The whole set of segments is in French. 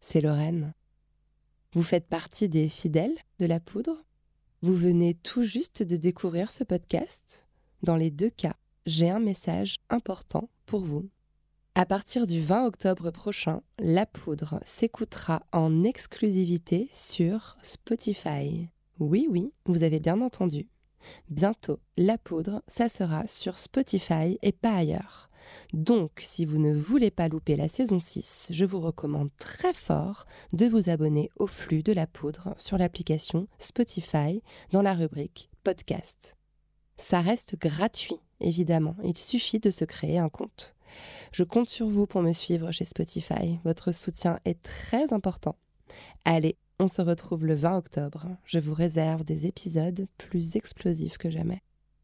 c'est Lorraine. Vous faites partie des fidèles de La Poudre. Vous venez tout juste de découvrir ce podcast. Dans les deux cas, j'ai un message important pour vous. À partir du 20 octobre prochain, La Poudre s'écoutera en exclusivité sur Spotify. Oui, vous avez bien entendu. Bientôt, La Poudre, ça sera sur Spotify et pas ailleurs. Donc, si vous ne voulez pas louper la saison 6, je vous recommande très fort de vous abonner au flux de La Poudre sur l'application Spotify dans la rubrique Podcast. Ça reste gratuit, évidemment. Il suffit de se créer un compte. Je compte sur vous pour me suivre chez Spotify. Votre soutien est très important. Allez, on se retrouve le 20 octobre. Je vous réserve des épisodes plus explosifs que jamais.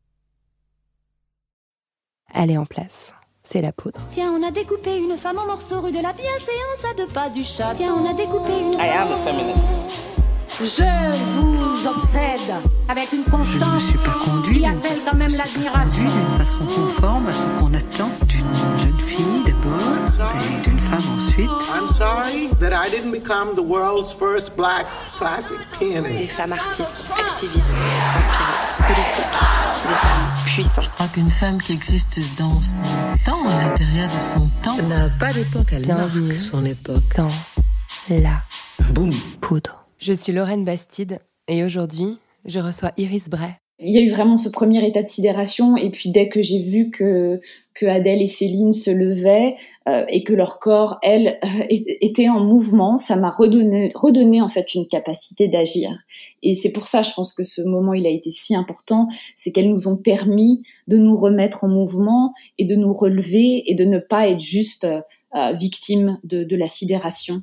Allez en place. C'est La Poudre. Tiens, on a découpé une femme en morceaux rue de la bienséance à 2 pas du chat. Tiens, on a découpé une I am a feminist. Je vous obsède avec une constance Je ne me suis pas conduite qui appelle quand même l'admiration. d'une façon conforme à ce qu'on attend d'une jeune fille d'abord et d'une femme ensuite. I'm sorry that I didn't become the world's first black classic Des pianist. femmes artistes, activistes, inspirantes, politiques, des femmes puissantes. Je crois qu'une femme qui existe dans son temps, à l'intérieur de son temps, n'a pas d'époque, elle Bienvenue marque son époque. dans La Boum. Poudre. Je suis Lorraine Bastide et aujourd'hui, je reçois Iris Bray. Il y a eu vraiment ce premier état de sidération, et puis dès que j'ai vu que Adèle et Céline se levaient et que leur corps, elles, était en mouvement, ça m'a redonné en fait une capacité d'agir. Et c'est pour ça, je pense que ce moment, il a été si important, c'est qu'elles nous ont permis de nous remettre en mouvement et de nous relever et de ne pas être juste victimes de la sidération.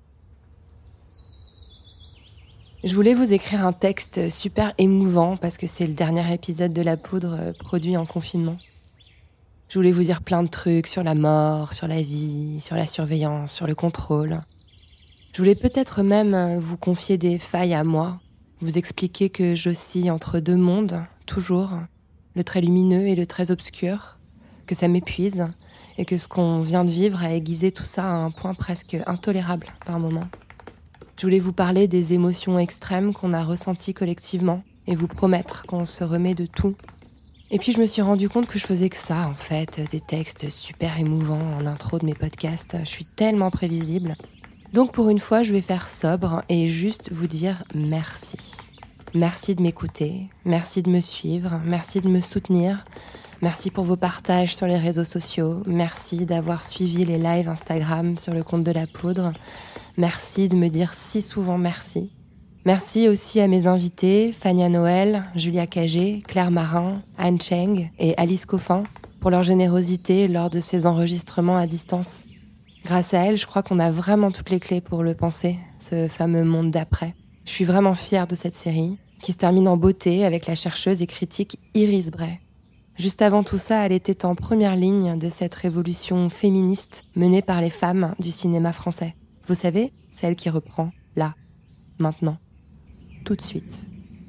Je voulais vous écrire un texte super émouvant parce que c'est le dernier épisode de La Poudre produit en confinement. Je voulais vous dire plein de trucs sur la mort, sur la vie, sur la surveillance, sur le contrôle. Je voulais peut-être même vous confier des failles à moi, vous expliquer que j'oscille entre 2 mondes, toujours, le très lumineux et le très obscur, que ça m'épuise et que ce qu'on vient de vivre a aiguisé tout ça à un point presque intolérable par moments. Je voulais vous parler des émotions extrêmes qu'on a ressenties collectivement et vous promettre qu'on se remet de tout. Et puis je me suis rendu compte que je faisais que ça, en fait, des textes super émouvants en intro de mes podcasts. Je suis tellement prévisible. Donc pour une fois, je vais faire sobre et juste vous dire merci. Merci de m'écouter, merci de me suivre, merci de me soutenir, merci pour vos partages sur les réseaux sociaux, merci d'avoir suivi les lives Instagram sur le compte de La Poudre. Merci de me dire si souvent merci. Merci aussi à mes invités, Fania Noël, Julia Cagé, Claire Marin, Anne Cheng et Alice Coffin, pour leur générosité lors de ces enregistrements à distance. Grâce à elles, je crois qu'on a vraiment toutes les clés pour le penser, ce fameux monde d'après. Je suis vraiment fière de cette série, qui se termine en beauté avec la chercheuse et critique Iris Bray. Juste avant tout ça, elle était en première ligne de cette révolution féministe menée par les femmes du cinéma français. Vous savez, celle qui reprend là, maintenant, tout de suite.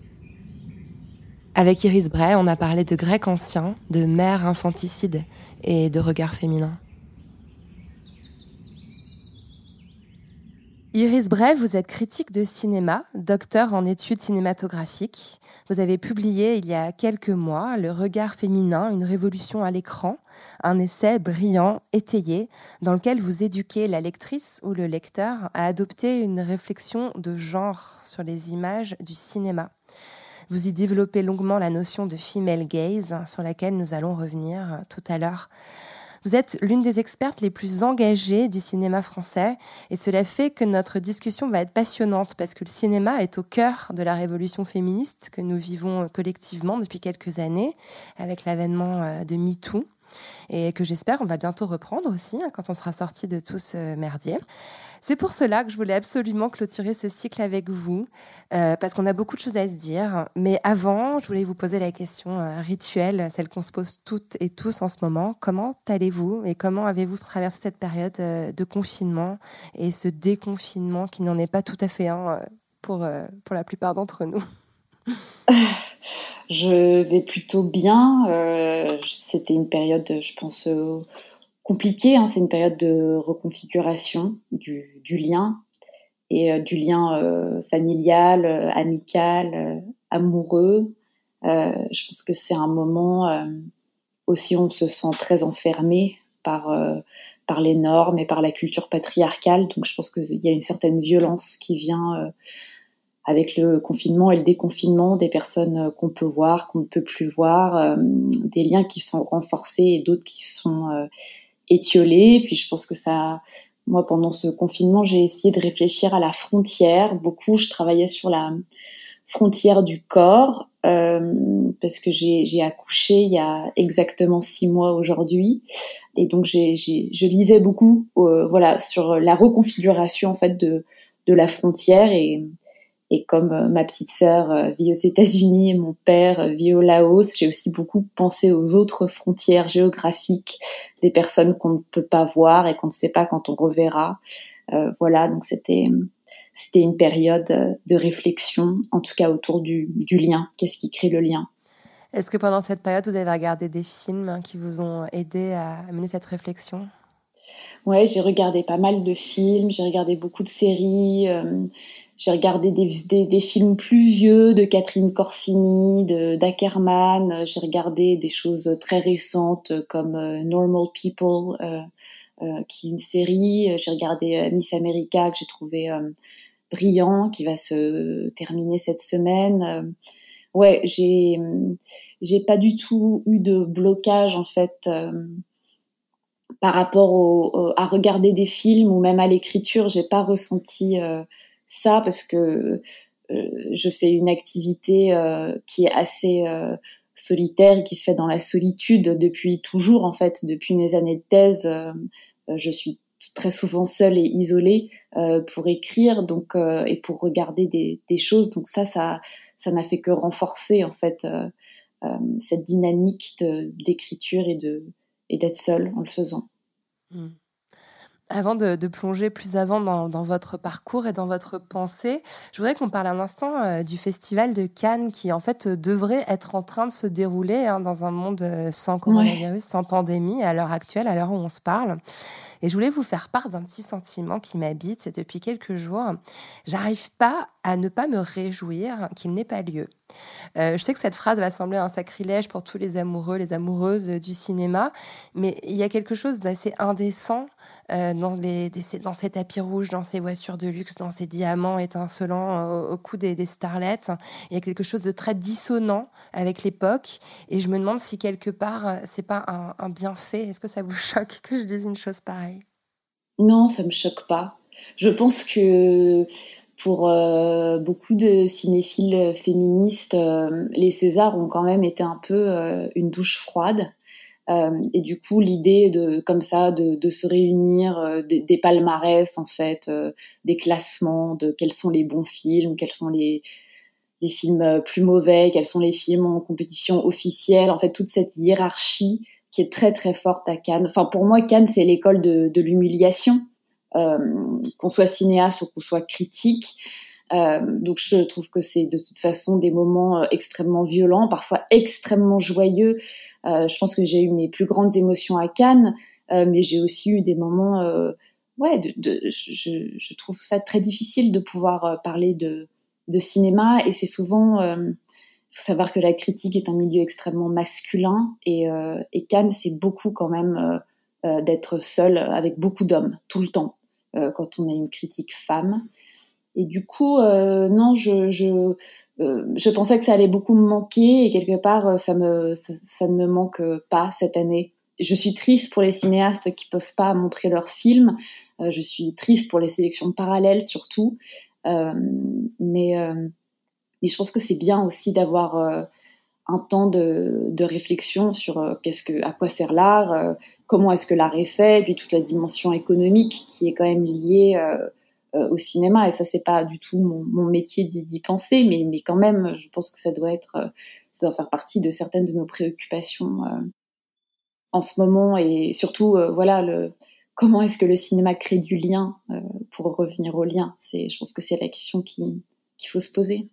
Avec Iris Bray, on a parlé de grec ancien, de mère infanticide et de regard féminin. Iris Bray, vous êtes critique de cinéma, docteur en études cinématographiques. Vous avez publié il y a quelques mois Le regard féminin, une révolution à l'écran, un essai brillant, étayé, dans lequel vous éduquez la lectrice ou le lecteur à adopter une réflexion de genre sur les images du cinéma. Vous y développez longuement la notion de female gaze, sur laquelle nous allons revenir tout à l'heure. Vous êtes l'une des expertes les plus engagées du cinéma français et cela fait que notre discussion va être passionnante parce que le cinéma est au cœur de la révolution féministe que nous vivons collectivement depuis quelques années avec l'avènement de MeToo et que j'espère on va bientôt reprendre aussi quand on sera sorti de tout ce merdier. C'est pour cela que je voulais absolument clôturer ce cycle avec vous, parce qu'on a beaucoup de choses à se dire. Mais avant, je voulais vous poser la question rituelle, celle qu'on se pose toutes et tous en ce moment. Comment allez-vous et comment avez-vous traversé cette période de confinement et ce déconfinement qui n'en est pas tout à fait un pour la plupart d'entre nous? Je vais plutôt bien. C'était une période, je pense, compliquée. C'est une période de reconfiguration du lien. et du lien familial, amical, amoureux. Je pense que c'est un moment aussi où on se sent très enfermé par les normes et par la culture patriarcale. Donc je pense qu'il y a une certaine violence qui vient avec le confinement et le déconfinement, des personnes qu'on peut voir, qu'on ne peut plus voir, des liens qui sont renforcés et d'autres qui sont étiolés. Puis je pense que moi pendant ce confinement, j'ai essayé de réfléchir à la frontière. Beaucoup, je travaillais sur la frontière du corps, parce que j'ai accouché il y a exactement 6 mois aujourd'hui, et donc je lisais beaucoup, sur la reconfiguration en fait de la frontière, et comme ma petite sœur vit aux États-Unis et mon père vit au Laos, j'ai aussi beaucoup pensé aux autres frontières géographiques, des personnes qu'on ne peut pas voir et qu'on ne sait pas quand on reverra. Donc c'était une période de réflexion, en tout cas autour du lien. Qu'est-ce qui crée le lien ? Est-ce que pendant cette période, vous avez regardé des films qui vous ont aidé à mener cette réflexion ? Ouais, j'ai regardé pas mal de films, j'ai regardé beaucoup de séries, j'ai regardé des films plus vieux de Catherine Corsini, d'Ackerman, j'ai regardé des choses très récentes comme Normal People, qui est une série. J'ai regardé Miss America, que j'ai trouvé brillant, qui va se terminer cette semaine. J'ai pas du tout eu de blocage en fait par rapport à regarder des films ou même à l'écriture. J'ai pas ressenti ça, parce que je fais une activité qui est assez solitaire et qui se fait dans la solitude depuis toujours en fait, depuis mes années de thèse. Je suis très souvent seule et isolée pour écrire, donc et pour regarder des choses. Donc ça n'a fait que renforcer en fait cette dynamique d'écriture et d'être seule en le faisant. Avant de plonger plus avant dans votre parcours et dans votre pensée, je voudrais qu'on parle un instant du Festival de Cannes, qui en fait devrait être en train de se dérouler dans un monde sans coronavirus, sans pandémie, à l'heure actuelle, à l'heure où on se parle. Et je voulais vous faire part d'un petit sentiment qui m'habite depuis quelques jours. J'arrive pas à ne pas me réjouir qu'il n'ait pas lieu. Je sais que cette phrase va sembler un sacrilège pour tous les amoureux, les amoureuses du cinéma, mais il y a quelque chose d'assez indécent dans ces tapis rouges, dans ces voitures de luxe, dans ces diamants étincelants au cou des starlettes. Il y a quelque chose de très dissonant avec l'époque, et je me demande si quelque part c'est pas un bienfait. Est-ce que ça vous choque que je dise une chose pareille ? Non, ça me choque pas. Je pense que pour beaucoup de cinéphiles féministes, les Césars ont quand même été un peu une douche froide. Et du coup, l'idée de se réunir, des palmarès en fait, des classements de quels sont les bons films, quels sont les films plus mauvais, quels sont les films en compétition officielle, en fait toute cette hiérarchie qui est très très forte à Cannes. Enfin, pour moi, Cannes, c'est l'école de l'humiliation, qu'on soit cinéaste ou qu'on soit critique. Donc je trouve que c'est de toute façon des moments extrêmement violents, parfois extrêmement joyeux. Je pense que j'ai eu mes plus grandes émotions à Cannes, mais j'ai aussi eu des moments je trouve ça très difficile de pouvoir parler de cinéma, et c'est souvent faut savoir que la critique est un milieu extrêmement masculin, et Cannes, c'est beaucoup quand même d'être seul avec beaucoup d'hommes tout le temps quand on est une critique femme. Et du coup, non, je pensais que ça allait beaucoup me manquer, et quelque part, ça ne me manque pas cette année. Je suis triste pour les cinéastes qui peuvent pas montrer leurs films. Je suis triste pour les sélections parallèles surtout. Mais je pense que c'est bien aussi d'avoir un temps de réflexion sur à quoi sert l'art, comment est-ce que l'art est fait, et puis toute la dimension économique qui est quand même liée au cinéma. Et ça, c'est pas du tout mon métier d'y penser, mais quand même, je pense que ça doit faire partie de certaines de nos préoccupations en ce moment, et surtout comment est-ce que le cinéma crée du lien, pour revenir au lien. Je pense que c'est la question qu'il faut se poser.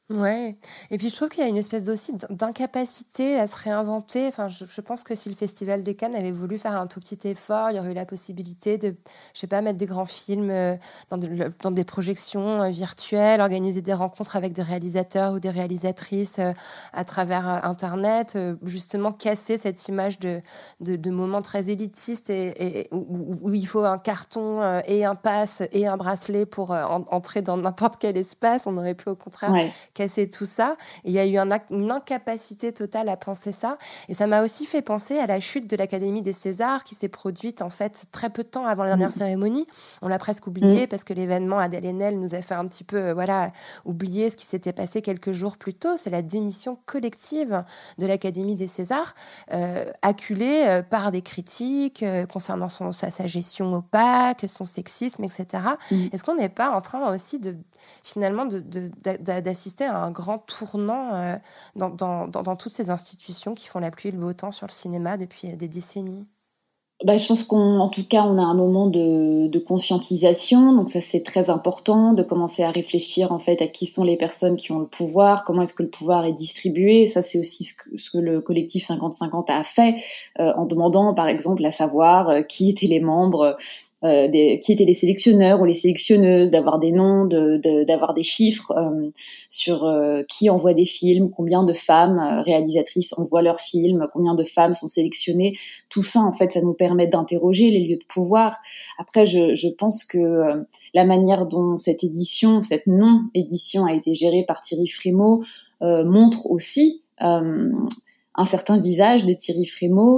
Ouais. Et puis je trouve qu'il y a une espèce aussi d'incapacité à se réinventer. Enfin, je pense que si le Festival de Cannes avait voulu faire un tout petit effort, il y aurait eu la possibilité de, je sais pas, mettre des grands films dans des projections virtuelles, organiser des rencontres avec des réalisateurs ou des réalisatrices à travers Internet, justement casser cette image de moments très élitistes et où il faut un carton et un pass et un bracelet pour entrer dans n'importe quel espace. On aurait pu au contraire Ouais. casser tout ça. Et il y a eu une incapacité totale à penser ça. Et ça m'a aussi fait penser à la chute de l'Académie des Césars qui s'est produite en fait très peu de temps avant la dernière cérémonie. On l'a presque oublié parce que l'événement Adèle Haenel nous a fait un petit peu oublier ce qui s'était passé quelques jours plus tôt. C'est la démission collective de l'Académie des Césars, acculée par des critiques concernant sa gestion opaque, son sexisme, etc. Est-ce qu'on n'est pas en train aussi finalement d'assister à un grand tournant dans toutes ces institutions qui font la pluie et le beau temps sur le cinéma depuis des décennies? Je pense qu'en tout cas, on a un moment de conscientisation, donc ça c'est très important de commencer à réfléchir en fait à qui sont les personnes qui ont le pouvoir, comment est-ce que le pouvoir est distribué. Ça c'est aussi ce que le collectif 50-50 a fait en demandant par exemple à savoir qui étaient les membres, qui étaient les sélectionneurs ou les sélectionneuses, d'avoir des noms, d'avoir des chiffres sur qui envoie des films, combien de femmes réalisatrices envoient leurs films, combien de femmes sont sélectionnées. Tout ça, en fait, ça nous permet d'interroger les lieux de pouvoir. Après, je pense que la manière dont cette non-édition a été gérée par Thierry Frémaux montre aussi un certain visage de Thierry Frémaux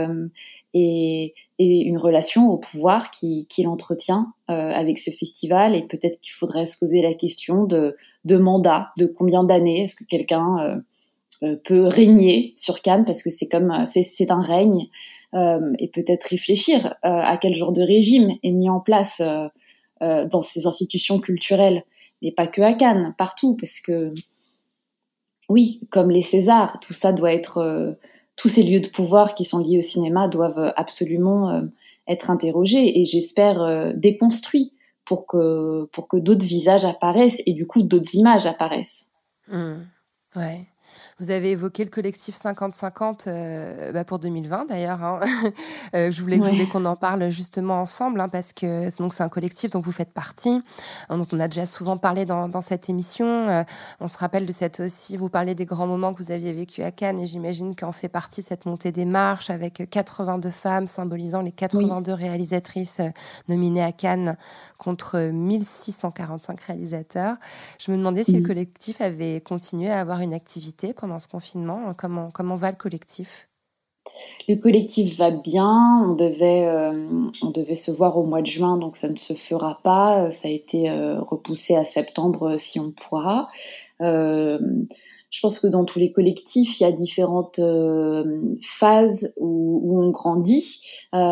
et une relation au pouvoir qu'il entretient avec ce festival. Et peut-être qu'il faudrait se poser la question de mandat, de combien d'années est-ce que quelqu'un peut régner sur Cannes, parce que c'est un règne, et peut-être réfléchir à quel genre de régime est mis en place dans ces institutions culturelles, mais pas que à Cannes, partout, parce que oui, comme les Césars, tout ça doit être tous ces lieux de pouvoir qui sont liés au cinéma doivent absolument être interrogés et j'espère déconstruits pour que d'autres visages apparaissent et du coup d'autres images apparaissent. Ouais. Vous avez évoqué le collectif 50-50 pour 2020 d'ailleurs. Hein. Je voulais qu'on en parle justement ensemble parce que c'est un collectif dont vous faites partie, dont on a déjà souvent parlé dans cette émission. On se rappelle de cette aussi, vous parlez des grands moments que vous aviez vécus à Cannes et j'imagine qu'en fait partie cette montée des marches avec 82 femmes symbolisant les 82 réalisatrices nominées à Cannes contre 1645 réalisateurs. Je me demandais si le collectif avait continué à avoir une activité pendant ce confinement. Comment va le collectif ? Le collectif va bien. On devait se voir au mois de juin, donc ça ne se fera pas. Ça a été repoussé à septembre si on pourra. Je pense que dans tous les collectifs, il y a différentes phases où on grandit.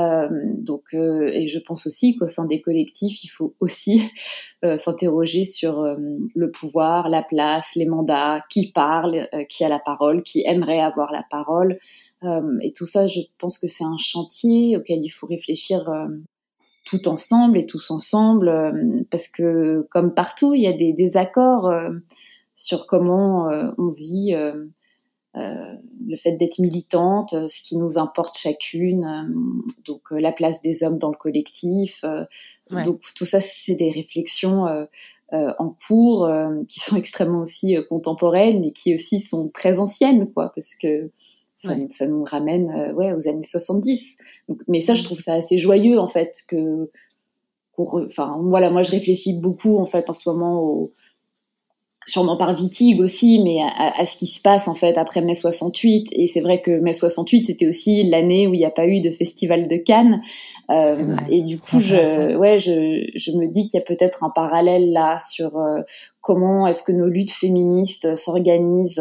Et je pense aussi qu'au sein des collectifs, il faut aussi s'interroger sur le pouvoir, la place, les mandats, qui parle, qui a la parole, qui aimerait avoir la parole. Et tout ça, je pense que c'est un chantier auquel il faut réfléchir tout ensemble et tous ensemble, parce que comme partout, il y a des désaccords sur comment on vit le fait d'être militante, ce qui nous importe chacune, donc la place des hommes dans le collectif. Donc tout ça, c'est des réflexions en cours qui sont extrêmement aussi contemporaines, mais qui aussi sont très anciennes, quoi, parce que ça nous ramène aux années 70. Donc, mais ça, je trouve ça assez joyeux, en fait, moi, je réfléchis beaucoup, en fait, en ce moment sûrement par Wittig aussi, mais à ce qui se passe en fait après mai 68. Et c'est vrai que mai 68, c'était aussi l'année où il n'y a pas eu de festival de Cannes. Et du coup, je me dis qu'il y a peut-être un parallèle là sur comment est-ce que nos luttes féministes s'organisent.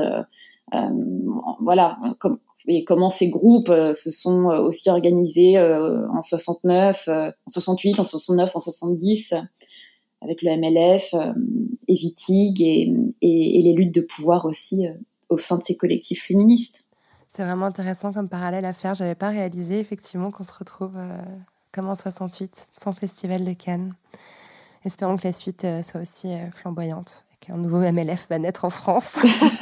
Et comment ces groupes se sont aussi organisés en 69, en 68, en 69, en 70. Avec le MLF et Wittig et les luttes de pouvoir aussi au sein de ces collectifs féministes. C'est vraiment intéressant comme parallèle à faire. Je n'avais pas réalisé effectivement qu'on se retrouve comme en 68, sans Festival de Cannes. Espérons que la suite soit aussi flamboyante et qu'un nouveau MLF va naître en France.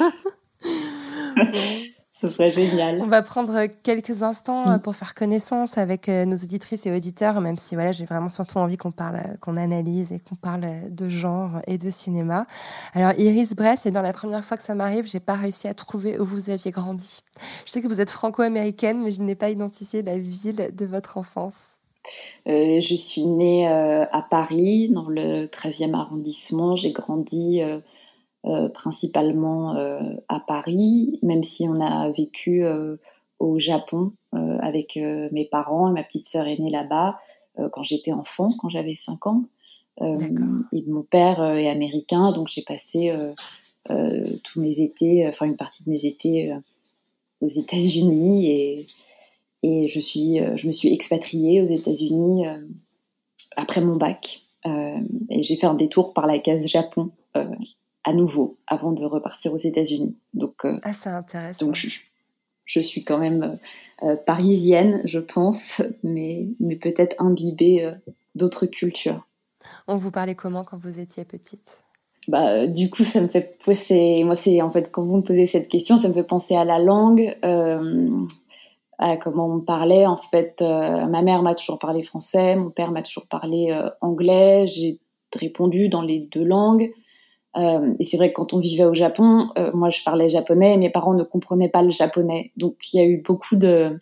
Ce serait génial. On va prendre quelques instants pour faire connaissance avec nos auditrices et auditeurs, même si voilà, j'ai vraiment surtout envie qu'on analyse et qu'on parle de genre et de cinéma. Alors Iris Bress, c'est bien la première fois que ça m'arrive, j'ai pas réussi à trouver où vous aviez grandi. Je sais que vous êtes franco-américaine, mais je n'ai pas identifié la ville de votre enfance. Je suis née à Paris, dans le 13e arrondissement. J'ai grandi principalement à Paris, même si on a vécu au Japon avec mes parents, et ma petite sœur est née là-bas quand j'étais enfant, quand j'avais 5 ans. Et mon père est américain, donc j'ai passé tous mes étés, enfin une partie de mes étés aux États-Unis, et je me suis expatriée aux États-Unis après mon bac. Et j'ai fait un détour par la case Japon à nouveau, avant de repartir aux États-Unis. Donc, c'est intéressant. Donc je suis quand même parisienne, je pense, mais peut-être imbibée d'autres cultures. On vous parlait comment quand vous étiez petite ? Du coup, ça me fait penser... Moi, c'est en fait, quand vous me posez cette question, ça me fait penser à la langue, à comment on me parlait. En fait, ma mère m'a toujours parlé français, mon père m'a toujours parlé anglais. J'ai répondu dans les 2 langues. Et c'est vrai que quand on vivait au Japon, moi je parlais japonais et mes parents ne comprenaient pas le japonais. Donc il y a eu beaucoup de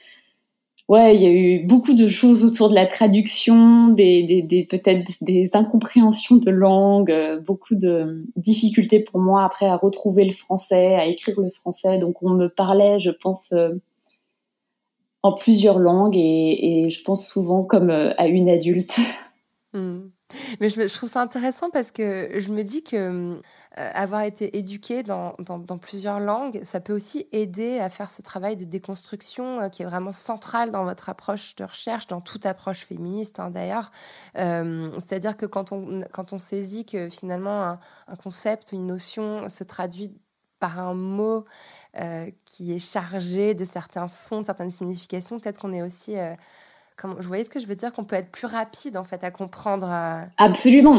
choses autour de la traduction, peut-être des incompréhensions de langue, beaucoup de difficultés pour moi après à retrouver le français, à écrire le français. Donc on me parlait, je pense, en plusieurs langues et je pense souvent comme à une adulte. Mais je trouve ça intéressant parce que je me dis que avoir été éduquée dans plusieurs langues, ça peut aussi aider à faire ce travail de déconstruction qui est vraiment central dans votre approche de recherche, dans toute approche féministe d'ailleurs. C'est-à-dire que quand on saisit que finalement un concept, une notion se traduit par un mot qui est chargé de certains sons, de certaines significations, peut-être qu'on est aussi... vous voyez ce que je veux dire, qu'on peut être plus rapide en fait à comprendre. Absolument,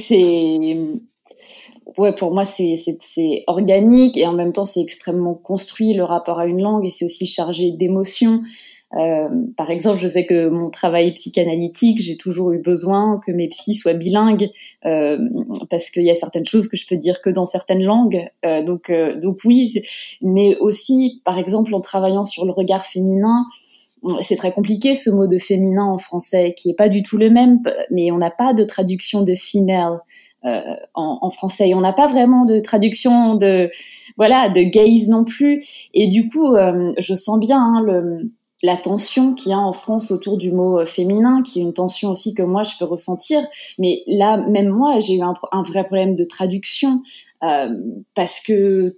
ouais, pour moi c'est organique et en même temps c'est extrêmement construit le rapport à une langue et c'est aussi chargé d'émotions. Par exemple, je sais que mon travail psychanalytique, j'ai toujours eu besoin que mes psys soient bilingues parce qu'il y a certaines choses que je peux dire que dans certaines langues. Donc oui, mais aussi par exemple en travaillant sur le regard féminin. C'est très compliqué ce mot de féminin en français qui est pas du tout le même, mais on n'a pas de traduction de female en français et on n'a pas vraiment de traduction de gaze non plus. Et du coup, je sens bien la tension qu'il y a en France autour du mot féminin, qui est une tension aussi que moi je peux ressentir. Mais là, même moi, j'ai eu un vrai problème de traduction parce que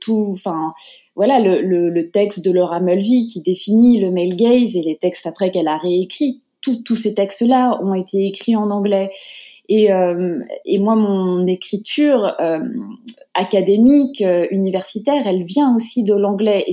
le texte de Laura Mulvey qui définit le male gaze et les textes après qu'elle a réécrits, tous ces textes-là ont été écrits en anglais. Et moi, mon écriture académique, universitaire, elle vient aussi de l'anglais.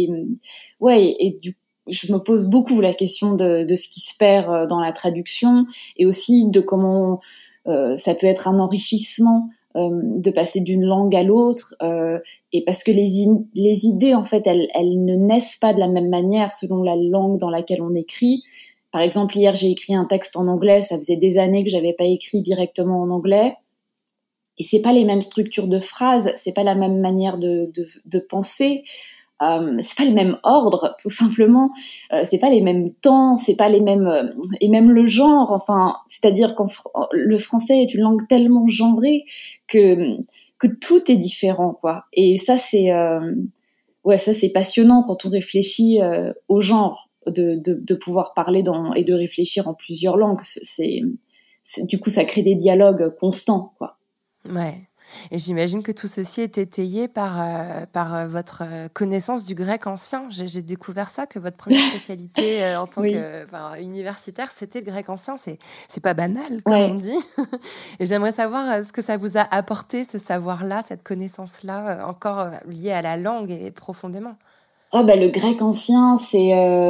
Je me pose beaucoup la question de ce qui se perd dans la traduction et aussi de comment ça peut être un enrichissement de passer d'une langue à l'autre et parce que les idées en fait elles ne naissent pas de la même manière selon la langue dans laquelle on écrit. Par exemple, hier j'ai écrit un texte en anglais, ça faisait des années que j'avais pas écrit directement en anglais et c'est pas les mêmes structures de phrases, c'est pas la même manière de penser. C'est pas le même ordre, tout simplement. C'est pas les mêmes temps, c'est pas les mêmes et même le genre. Enfin, c'est-à-dire que le français est une langue tellement genrée que tout est différent, quoi. Et ça, c'est passionnant quand on réfléchit au genre de pouvoir parler et de réfléchir en plusieurs langues. Du coup, ça crée des dialogues constants, quoi. Ouais. Et j'imagine que tout ceci est étayé par votre connaissance du grec ancien. J'ai découvert ça, que votre première spécialité en tant qu'universitaire, c'était le grec ancien. C'est pas banal, comme on dit. Et j'aimerais savoir ce que ça vous a apporté, ce savoir-là, cette connaissance-là, encore liée à la langue et profondément. Le grec ancien,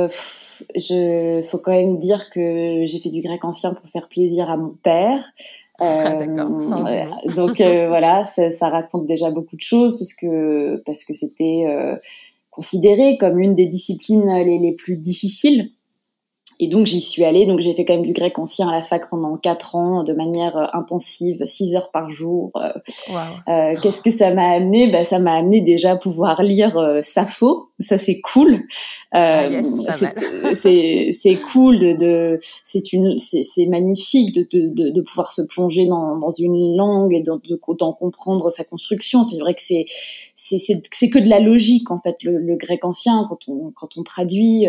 faut quand même dire que j'ai fait du grec ancien pour faire plaisir à mon père. D'accord, ça en dit long. Donc voilà, ça raconte déjà beaucoup de choses parce que c'était considéré comme une des disciplines les plus difficiles. Et donc j'y suis allée, donc j'ai fait quand même du grec ancien à la fac pendant 4 ans de manière intensive, 6 heures par jour. Wow. Qu'est-ce que ça m'a amené ? Ça m'a amené déjà à pouvoir lire Sappho, ça c'est cool. Yes, pas mal. C'est cool c'est magnifique de pouvoir se plonger dans une langue et d'en comprendre sa construction. C'est vrai que c'est que de la logique en fait le grec ancien quand on traduit.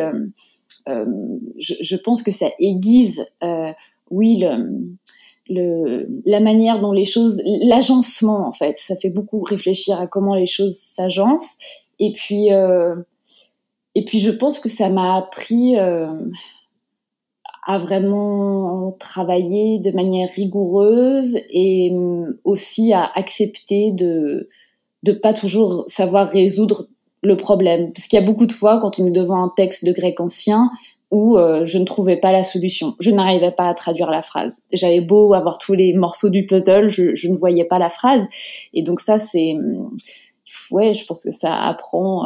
Je pense que ça aiguise, oui, la manière dont les choses, l'agencement en fait, ça fait beaucoup réfléchir à comment les choses s'agencent. Et puis je pense que ça m'a appris à vraiment travailler de manière rigoureuse et aussi à accepter de pas toujours savoir résoudre le problème. Parce qu'il y a beaucoup de fois, quand on est devant un texte de grec ancien, où je ne trouvais pas la solution. Je n'arrivais pas à traduire la phrase. J'avais beau avoir tous les morceaux du puzzle, je ne voyais pas la phrase. Et donc ça, je pense que ça apprend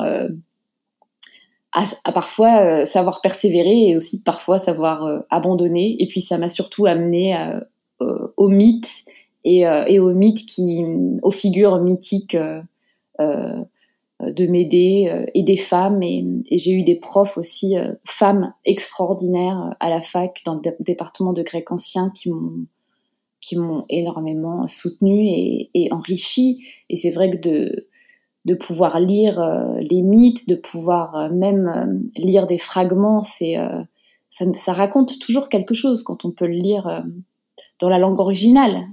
à parfois savoir persévérer et aussi parfois savoir abandonner. Et puis ça m'a surtout amené au mythe et aux mythes aux figures mythiques de Médée et des femmes et j'ai eu des profs aussi femmes extraordinaires à la fac dans le département de grec ancien qui m'ont énormément soutenue et enrichie. Et c'est vrai que de pouvoir lire les mythes, de pouvoir même lire des fragments, ça raconte toujours quelque chose quand on peut le lire dans la langue originale.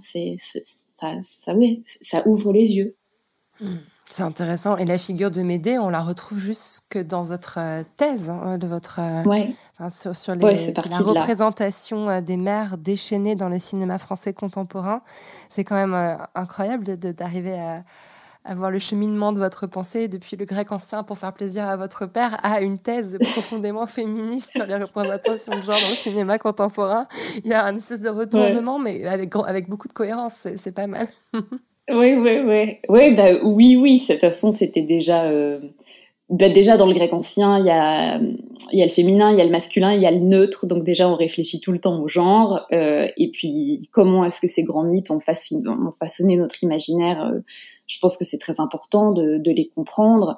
Ça ouvre les yeux. C'est intéressant. Et la figure de Médée, on la retrouve jusque dans votre thèse, de votre sur la représentation des mères déchaînées dans le cinéma français contemporain. C'est quand même incroyable d'arriver à voir le cheminement de votre pensée depuis le grec ancien pour faire plaisir à votre père à une thèse profondément féministe sur les représentations de genre dans le cinéma contemporain. Il y a un espèce de retournement, mais avec beaucoup de cohérence. C'est pas mal. Oui. Oui, de toute façon, c'était déjà... déjà, dans le grec ancien, il y a le féminin, il y a le masculin, il y a le neutre. Donc déjà, on réfléchit tout le temps au genre. Et puis, comment est-ce que ces grands mythes ont façonné notre imaginaire je pense que c'est très important de les comprendre.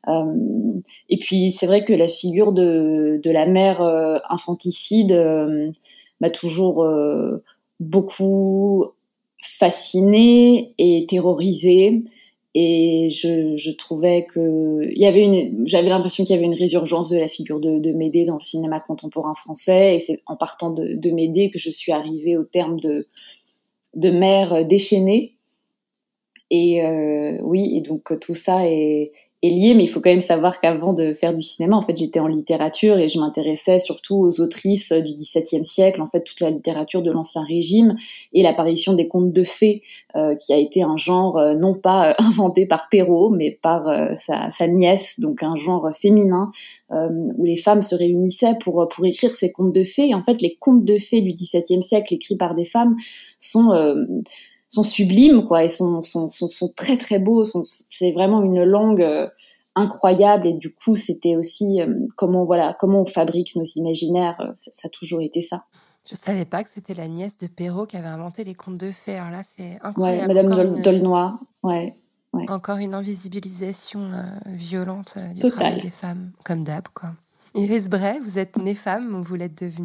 Et puis, c'est vrai que la figure de la mère infanticide m'a toujours beaucoup fascinée et terrorisée. Et je trouvais que j'avais l'impression qu'il y avait une résurgence de la figure de Médée dans le cinéma contemporain français. Et c'est en partant de Médée que je suis arrivée au terme de mère déchaînée. Et et donc tout ça est lié, mais il faut quand même savoir qu'avant de faire du cinéma, en fait, j'étais en littérature et je m'intéressais surtout aux autrices du XVIIe siècle, en fait, toute la littérature de l'Ancien Régime et l'apparition des contes de fées, qui a été un genre non pas inventé par Perrault, mais par sa nièce, donc un genre féminin où les femmes se réunissaient pour écrire ces contes de fées. Et en fait, les contes de fées du XVIIe siècle écrits par des femmes sont sublimes, quoi, et sont très très beaux. C'est vraiment une langue incroyable. Et du coup, c'était aussi comment on fabrique nos imaginaires. Ça a toujours été ça. Je savais pas que c'était la nièce de Perrault qui avait inventé les contes de fées. Alors là, c'est incroyable. Ouais, Madame d'Aulnoy. Ouais. Encore une invisibilisation violente du Total. travail des femmes, comme d'hab, quoi. Iris Bray, vous êtes née femme ou vous l'êtes devenue ?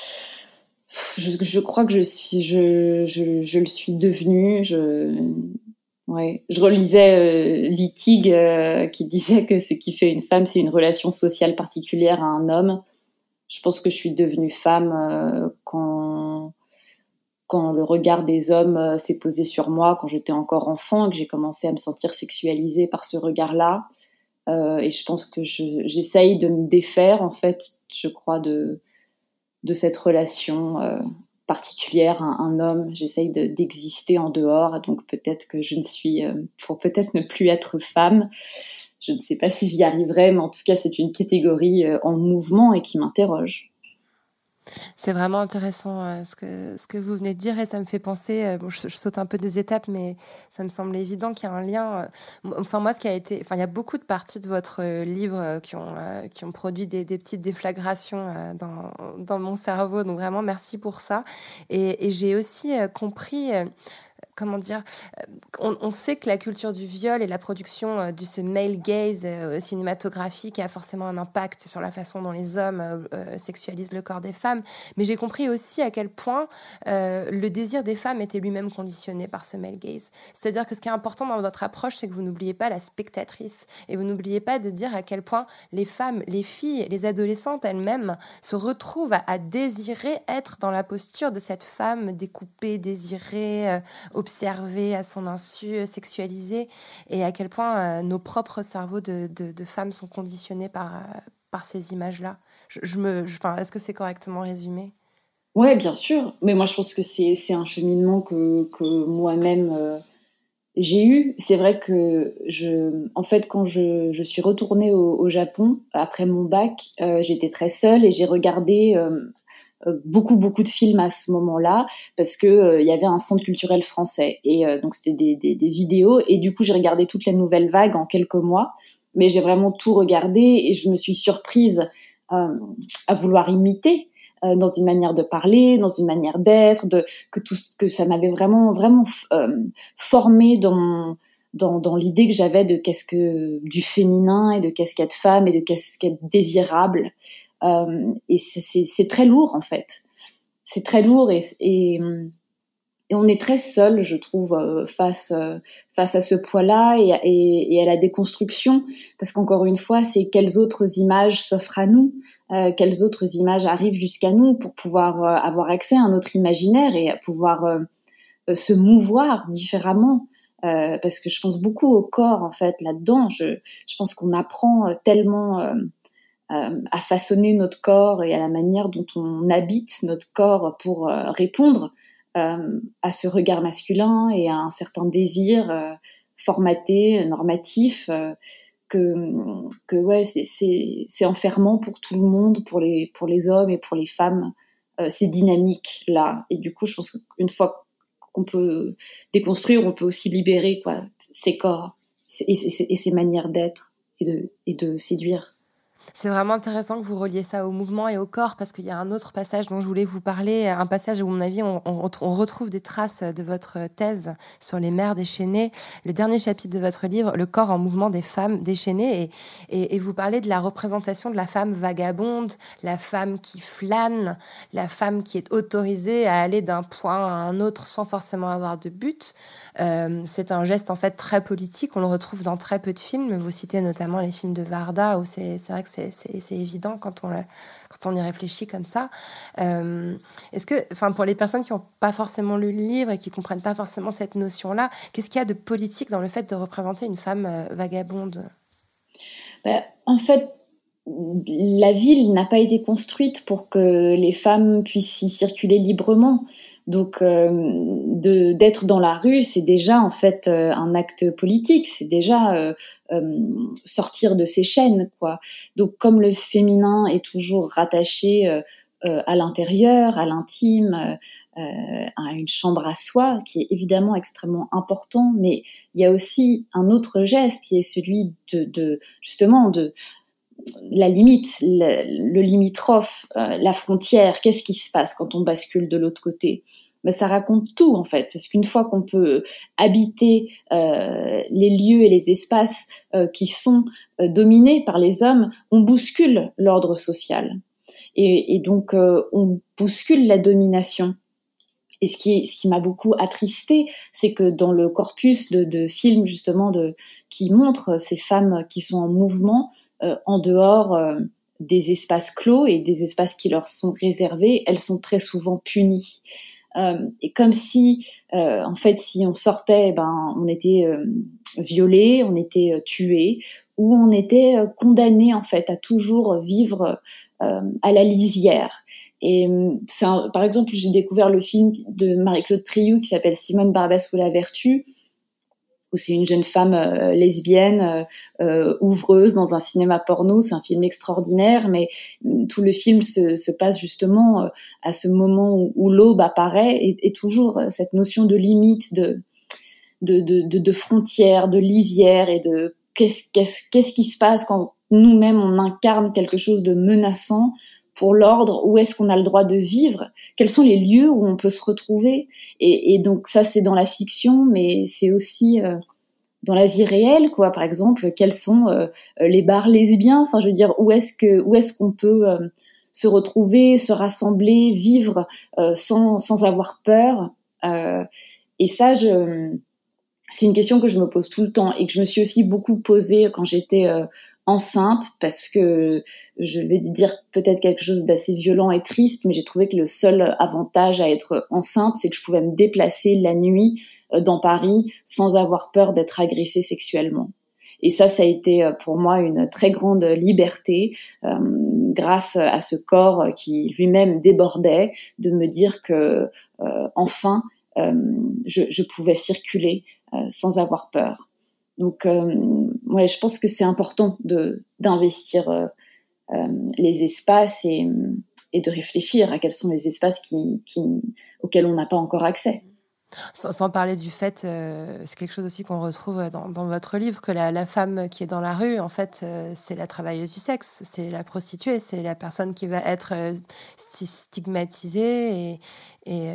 Je crois que je le suis devenue. Je relisais Wittig qui disait que ce qui fait une femme, c'est une relation sociale particulière à un homme. Je pense que je suis devenue femme quand le regard des hommes s'est posé sur moi, quand j'étais encore enfant, et que j'ai commencé à me sentir sexualisée par ce regard-là. Et je pense que j'essaye de me défaire, en fait, je crois, de cette relation particulière à un homme. J'essaye d'exister en dehors, donc peut-être que je ne suis... pour peut-être ne plus être femme, je ne sais pas si j'y arriverai, mais en tout cas, c'est une catégorie en mouvement et qui m'interroge. C'est vraiment intéressant ce que vous venez de dire et ça me fait penser, je saute un peu des étapes, mais ça me semble évident qu'il y a un lien. Enfin, moi, il y a beaucoup de parties de votre livre qui ont produit des petites déflagrations dans mon cerveau, donc vraiment merci pour ça. Et j'ai aussi compris. Comment dire, on sait que la culture du viol et la production de ce male gaze cinématographique a forcément un impact sur la façon dont les hommes sexualisent le corps des femmes, mais j'ai compris aussi à quel point le désir des femmes était lui-même conditionné par ce male gaze. C'est-à-dire que ce qui est important dans votre approche, c'est que vous n'oubliez pas la spectatrice et vous n'oubliez pas de dire à quel point les femmes, les filles, les adolescentes elles-mêmes se retrouvent à désirer être dans la posture de cette femme découpée, désirée, observée à son insu, sexualisée, et à quel point nos propres cerveaux de femmes sont conditionnés par ces images-là. Est-ce que c'est correctement résumé ? Ouais, bien sûr. Mais moi, je pense que c'est un cheminement que moi-même j'ai eu. C'est vrai que en fait, quand je suis retournée au Japon après mon bac, j'étais très seule et j'ai regardé beaucoup de films à ce moment-là parce que il y avait un centre culturel français et donc c'était des vidéos et du coup j'ai regardé toute la nouvelle vague en quelques mois, mais j'ai vraiment tout regardé et je me suis surprise à vouloir imiter dans une manière de parler, dans une manière d'être, que ça m'avait vraiment formé dans l'idée que j'avais de qu'est-ce que du féminin et de qu'est-ce qu'être femme et de qu'est-ce qu'être désirable. Et c'est très lourd en fait. C'est très lourd et on est très seul, je trouve, face à ce poids-là et à la déconstruction, parce qu'encore une fois, c'est quelles autres images s'offrent à nous, quelles autres images arrivent jusqu'à nous pour pouvoir avoir accès à un autre imaginaire et à pouvoir se mouvoir différemment. Parce que je pense beaucoup au corps en fait là-dedans. Je pense qu'on apprend tellement à façonner notre corps et à la manière dont on habite notre corps pour répondre à ce regard masculin et à un certain désir formaté, normatif, que ouais, c'est enfermant pour tout le monde, pour les hommes et pour les femmes, ces dynamiques-là. Et du coup, je pense qu'une fois qu'on peut déconstruire, on peut aussi libérer quoi, ces corps et ces manières d'être et de séduire. C'est vraiment intéressant que vous reliez ça au mouvement et au corps, parce qu'il y a un autre passage dont je voulais vous parler, un passage où, à mon avis, on retrouve des traces de votre thèse sur les mères déchaînées, le dernier chapitre de votre livre, Le corps en mouvement des femmes déchaînées, et vous parlez de la représentation de la femme vagabonde, la femme qui flâne, la femme qui est autorisée à aller d'un point à un autre sans forcément avoir de but. C'est un geste en fait très politique, on le retrouve dans très peu de films. Vous citez notamment les films de Varda, où c'est vrai que c'est évident quand on y réfléchit comme ça. Est-ce que, pour les personnes qui n'ont pas forcément lu le livre et qui ne comprennent pas forcément cette notion-là, qu'est-ce qu'il y a de politique dans le fait de représenter une femme vagabonde ? En fait, la ville n'a pas été construite pour que les femmes puissent y circuler librement. Donc, d'être dans la rue, c'est déjà en fait un acte politique. C'est déjà sortir de ses chaînes, quoi. Donc, comme le féminin est toujours rattaché à l'intérieur, à l'intime, à une chambre à soi, qui est évidemment extrêmement important, mais il y a aussi un autre geste qui est celui justement de la limite, le limitrophe, la frontière. Qu'est-ce qui se passe quand on bascule de l'autre côté ? Ben, ça raconte tout en fait, parce qu'une fois qu'on peut habiter les lieux et les espaces qui sont dominés par les hommes, on bouscule l'ordre social et donc on bouscule la domination. Et ce qui m'a beaucoup attristée, c'est que dans le corpus de films justement qui montrent ces femmes qui sont en mouvement en dehors des espaces clos et des espaces qui leur sont réservés, elles sont très souvent punies. Et comme si, en fait, si on sortait, on était violé, on était tué, ou on était condamné en fait à toujours vivre à la lisière. Et par exemple, j'ai découvert le film de Marie-Claude Triou qui s'appelle Simone Barbès ou la vertu, où c'est une jeune femme lesbienne, ouvreuse dans un cinéma porno. C'est un film extraordinaire, mais tout le film se passe justement à ce moment où l'aube apparaît, et toujours cette notion de limite, de frontières, de lisière, et de qu'est-ce qui se passe quand nous-mêmes on incarne quelque chose de menaçant pour l'ordre, où est-ce qu'on a le droit de vivre, quels sont les lieux où on peut se retrouver, et donc ça c'est dans la fiction, mais c'est aussi dans la vie réelle, quoi. Par exemple, quels sont les bars lesbiens, enfin je veux dire, où est-ce qu'on peut se retrouver, se rassembler, vivre sans avoir peur, et ça c'est une question que je me pose tout le temps et que je me suis aussi beaucoup posée quand j'étais enceinte, parce que je vais dire peut-être quelque chose d'assez violent et triste, mais j'ai trouvé que le seul avantage à être enceinte, c'est que je pouvais me déplacer la nuit dans Paris sans avoir peur d'être agressée sexuellement. Et ça a été pour moi une très grande liberté, grâce à ce corps qui lui-même débordait, de me dire que enfin je pouvais circuler sans avoir peur. Donc, ouais, je pense que c'est important d'investir les espaces et de réfléchir à quels sont les espaces auxquels on n'a pas encore accès. Sans parler du fait, c'est quelque chose aussi qu'on retrouve dans votre livre, que la femme qui est dans la rue, en fait, c'est la travailleuse du sexe, c'est la prostituée, c'est la personne qui va être stigmatisée et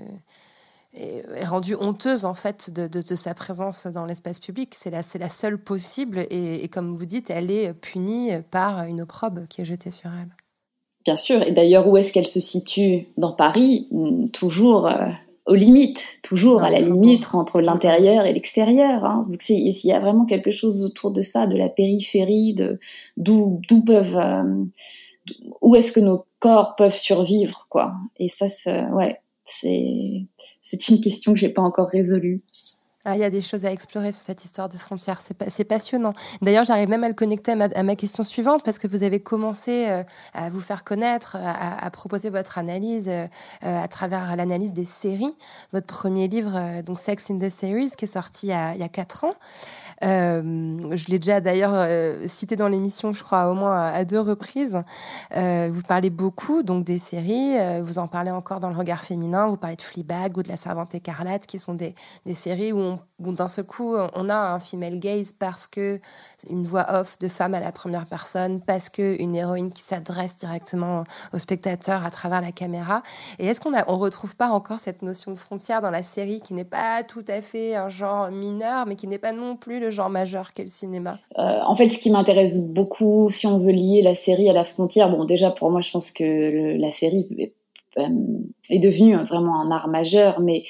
rendue honteuse en fait de sa présence dans l'espace public. C'est la seule possible, et comme vous dites, elle est punie par une opprobre qui est jetée sur elle. Bien sûr, et d'ailleurs où est-ce qu'elle se situe dans Paris? Toujours aux limites, toujours à la limite entre l'intérieur et l'extérieur, hein. Donc il y a vraiment quelque chose autour de ça, de la périphérie, d'où où est-ce que nos corps peuvent survivre, quoi. Et ça, c'est une question que j'ai pas encore résolue. Ah, il y a des choses à explorer sur cette histoire de frontières, c'est passionnant. D'ailleurs, j'arrive même à le connecter à ma question suivante, parce que vous avez commencé à vous faire connaître, à proposer votre analyse à travers l'analyse des séries. Votre premier livre, donc Sex in the Series, qui est sorti il y a 4 ans. Je l'ai déjà d'ailleurs cité dans l'émission, je crois, au moins à 2 reprises. Vous parlez beaucoup donc des séries, vous en parlez encore dans Le Regard féminin, vous parlez de Fleabag ou de La Servante écarlate, qui sont des séries où d'un seul coup on a un female gaze, parce que une voix off de femme à la première personne, parce que une héroïne qui s'adresse directement au spectateur à travers la caméra. Et est-ce qu'on retrouve pas encore cette notion de frontière dans la série, qui n'est pas tout à fait un genre mineur, mais qui n'est pas non plus le genre majeur qu'est le cinéma? En fait, ce qui m'intéresse beaucoup, si on veut lier la série à la frontière, bon, déjà pour moi, je pense que la série est devenue vraiment un art majeur, mais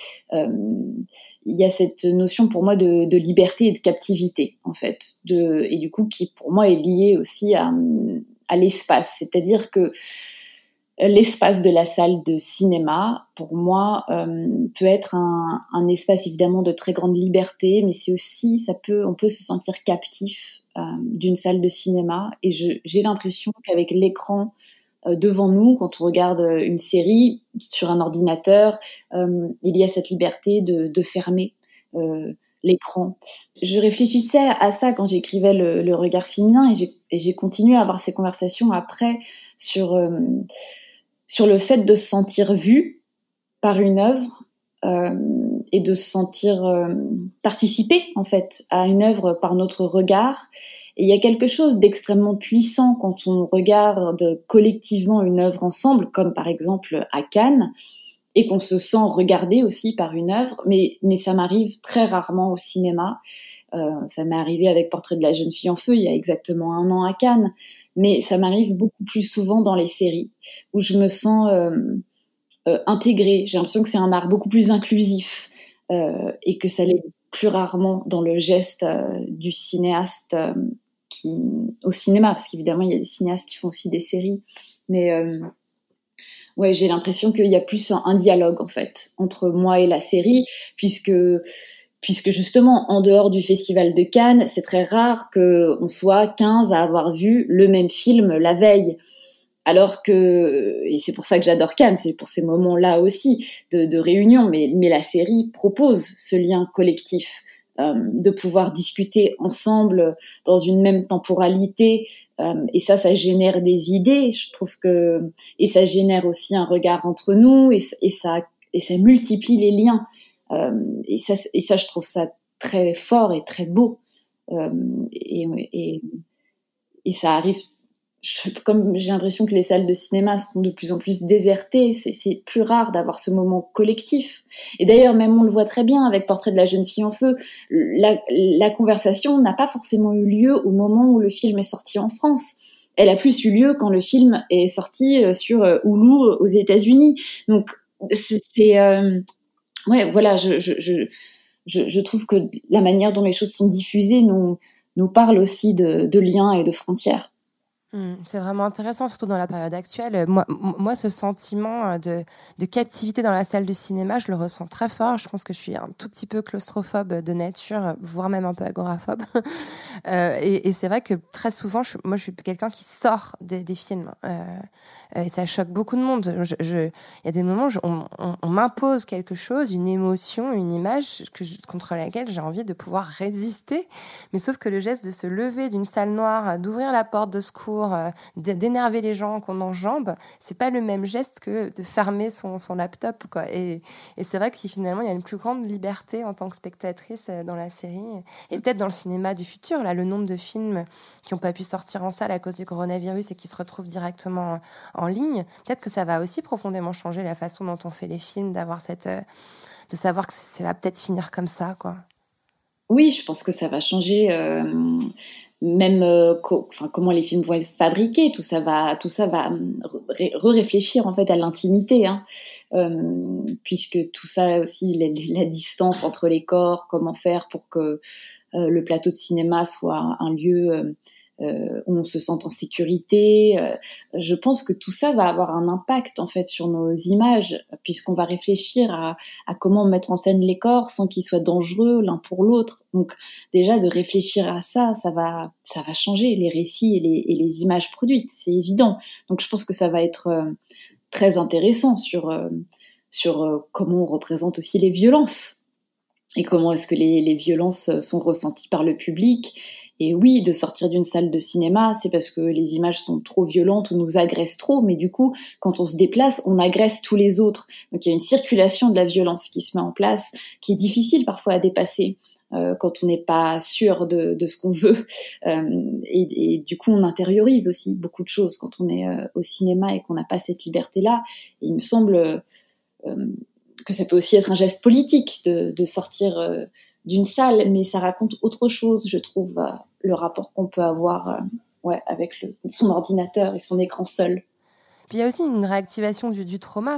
il y a cette notion pour moi de liberté et de captivité, en fait, et du coup qui pour moi est liée aussi à l'espace, c'est-à-dire que l'espace de la salle de cinéma, pour moi, peut être un espace évidemment de très grande liberté, mais c'est aussi, on peut se sentir captif d'une salle de cinéma, et j'ai l'impression qu'avec l'écran devant nous, quand on regarde une série sur un ordinateur, il y a cette liberté de fermer l'écran. Je réfléchissais à ça quand j'écrivais le Regard féminin, et j'ai continué à avoir ces conversations après sur le fait de se sentir vu par une œuvre et de se sentir participer en fait à une œuvre par notre regard. Et il y a quelque chose d'extrêmement puissant quand on regarde collectivement une œuvre ensemble, comme par exemple à Cannes, et qu'on se sent regardé aussi par une œuvre, mais ça m'arrive très rarement au cinéma. Ça m'est arrivé avec Portrait de la jeune fille en feu il y a exactement 1 an à Cannes, mais ça m'arrive beaucoup plus souvent dans les séries, où je me sens intégrée. J'ai l'impression que c'est un art beaucoup plus inclusif, et que ça l'est plus rarement dans le geste du cinéaste au cinéma, parce qu'évidemment il y a des cinéastes qui font aussi des séries, mais ouais, j'ai l'impression qu'il y a plus un dialogue en fait entre moi et la série, puisque justement, en dehors du Festival de Cannes, c'est très rare qu'on soit 15 à avoir vu le même film la veille. Alors que, et c'est pour ça que j'adore Cannes, c'est pour ces moments-là aussi de réunion, mais la série propose ce lien collectif de pouvoir discuter ensemble dans une même temporalité. Et ça génère des idées, je trouve que, et ça génère aussi un regard entre nous, et ça multiplie les liens. Et ça, je trouve ça très fort et très beau. Et ça arrive. Comme j'ai l'impression que les salles de cinéma sont de plus en plus désertées, c'est plus rare d'avoir ce moment collectif. Et d'ailleurs, même on le voit très bien avec Portrait de la jeune fille en feu, la conversation n'a pas forcément eu lieu au moment où le film est sorti en France. Elle a plus eu lieu quand le film est sorti sur Hulu aux États-Unis. Donc ouais, voilà, je trouve que la manière dont les choses sont diffusées nous parle aussi de liens et de frontières. C'est vraiment intéressant, surtout dans la période actuelle. Moi, ce sentiment de captivité dans la salle de cinéma, je le ressens très fort. Je pense que je suis un tout petit peu claustrophobe de nature, voire même un peu agoraphobe. Et c'est vrai que très souvent, moi, je suis quelqu'un qui sort des films. Et ça choque beaucoup de monde. Il y a des moments où on m'impose quelque chose, une émotion, une image contre laquelle j'ai envie de pouvoir résister. Mais sauf que le geste de se lever d'une salle noire, d'ouvrir la porte de secours, d'énerver les gens qu'on enjambe, c'est pas le même geste que de fermer son laptop, quoi. Et c'est vrai que finalement, il y a une plus grande liberté en tant que spectatrice dans la série. Et peut-être dans le cinéma du futur, là, le nombre de films qui n'ont pas pu sortir en salle à cause du coronavirus et qui se retrouvent directement en ligne, peut-être que ça va aussi profondément changer la façon dont on fait les films, de savoir que ça va peut-être finir comme ça, quoi. Oui, je pense que ça va changer, même comment les films vont être fabriqués. Tout ça va réfléchir en fait à l'intimité, hein. Puisque tout ça aussi, la distance entre les corps, comment faire pour que le plateau de cinéma soit un lieu où on se sente en sécurité. Je pense que tout ça va avoir un impact en fait sur nos images, puisqu'on va réfléchir à comment mettre en scène les corps sans qu'ils soient dangereux l'un pour l'autre. Donc déjà de réfléchir à ça va changer les récits et les images produites, c'est évident. Donc je pense que ça va être très intéressant sur comment on représente aussi les violences et comment est-ce que les violences sont ressenties par le public. Et oui, de sortir d'une salle de cinéma, c'est parce que les images sont trop violentes ou nous agressent trop, mais du coup, quand on se déplace, on agresse tous les autres. Donc il y a une circulation de la violence qui se met en place, qui est difficile parfois à dépasser quand on n'est pas sûr de ce qu'on veut. Et du coup, on intériorise aussi beaucoup de choses quand on est au cinéma et qu'on n'a pas cette liberté-là. Et il me semble que ça peut aussi être un geste politique de sortir d'une salle, mais ça raconte autre chose, je trouve, le rapport qu'on peut avoir avec son ordinateur et son écran seul. Puis il y a aussi une réactivation du trauma.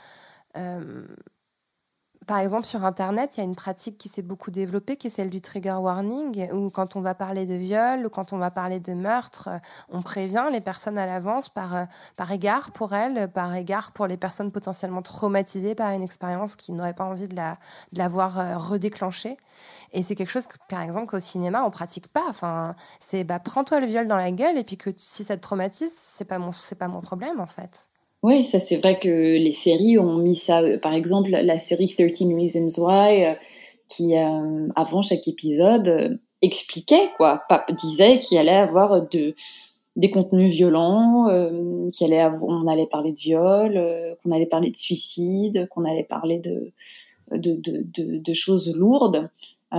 Par exemple, sur Internet, il y a une pratique qui s'est beaucoup développée, qui est celle du trigger warning, où quand on va parler de viol ou quand on va parler de meurtre, on prévient les personnes à l'avance par égard pour elles, par égard pour les personnes potentiellement traumatisées par une expérience qui n'auraient pas envie de la voir redéclencher. Et c'est quelque chose, par exemple, qu'au cinéma, on pratique pas. C'est prends-toi le viol dans la gueule et puis que si ça te traumatise, c'est pas mon problème, en fait. Oui, ça c'est vrai que les séries ont mis ça. Par exemple, la série 13 Reasons Why, qui avant chaque épisode expliquait disait qu'il allait avoir des contenus violents, on allait parler de viol, qu'on allait parler de suicide, qu'on allait parler de choses lourdes.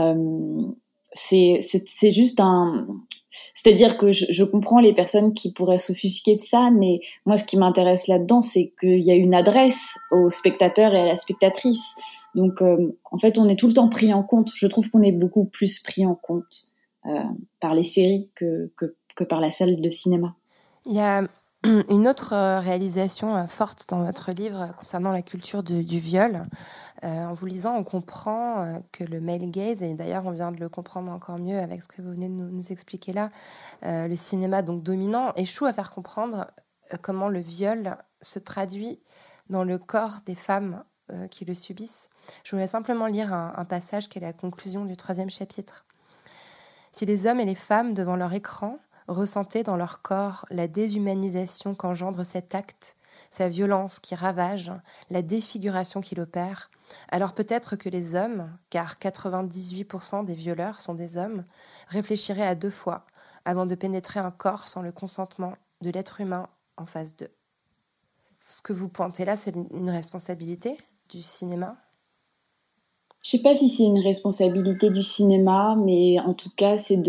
C'est juste c'est-à-dire que je comprends les personnes qui pourraient s'offusquer de ça, mais moi, ce qui m'intéresse là-dedans, c'est qu'il y a une adresse au spectateur et à la spectatrice. Donc, en fait, on est tout le temps pris en compte. Je trouve qu'on est beaucoup plus pris en compte par les séries que par la salle de cinéma. Il y a une autre réalisation forte dans votre livre concernant la culture du viol. En vous lisant, on comprend que le male gaze, et d'ailleurs on vient de le comprendre encore mieux avec ce que vous venez de nous expliquer là, le cinéma donc dominant échoue à faire comprendre comment le viol se traduit dans le corps des femmes qui le subissent. Je voulais simplement lire un passage qui est la conclusion du 3e chapitre. Si les hommes et les femmes devant leur écran ressentaient dans leur corps la déshumanisation qu'engendre cet acte, sa violence qui ravage, la défiguration qu'il opère, alors peut-être que les hommes, car 98% des violeurs sont des hommes, réfléchiraient à 2 fois avant de pénétrer un corps sans le consentement de l'être humain en face d'eux. Ce que vous pointez là, c'est une responsabilité du cinéma ? Je sais pas si c'est une responsabilité du cinéma, mais en tout cas, c'est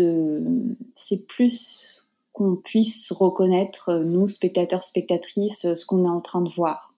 plus qu'on puisse reconnaître, nous, spectateurs, spectatrices, ce qu'on est en train de voir.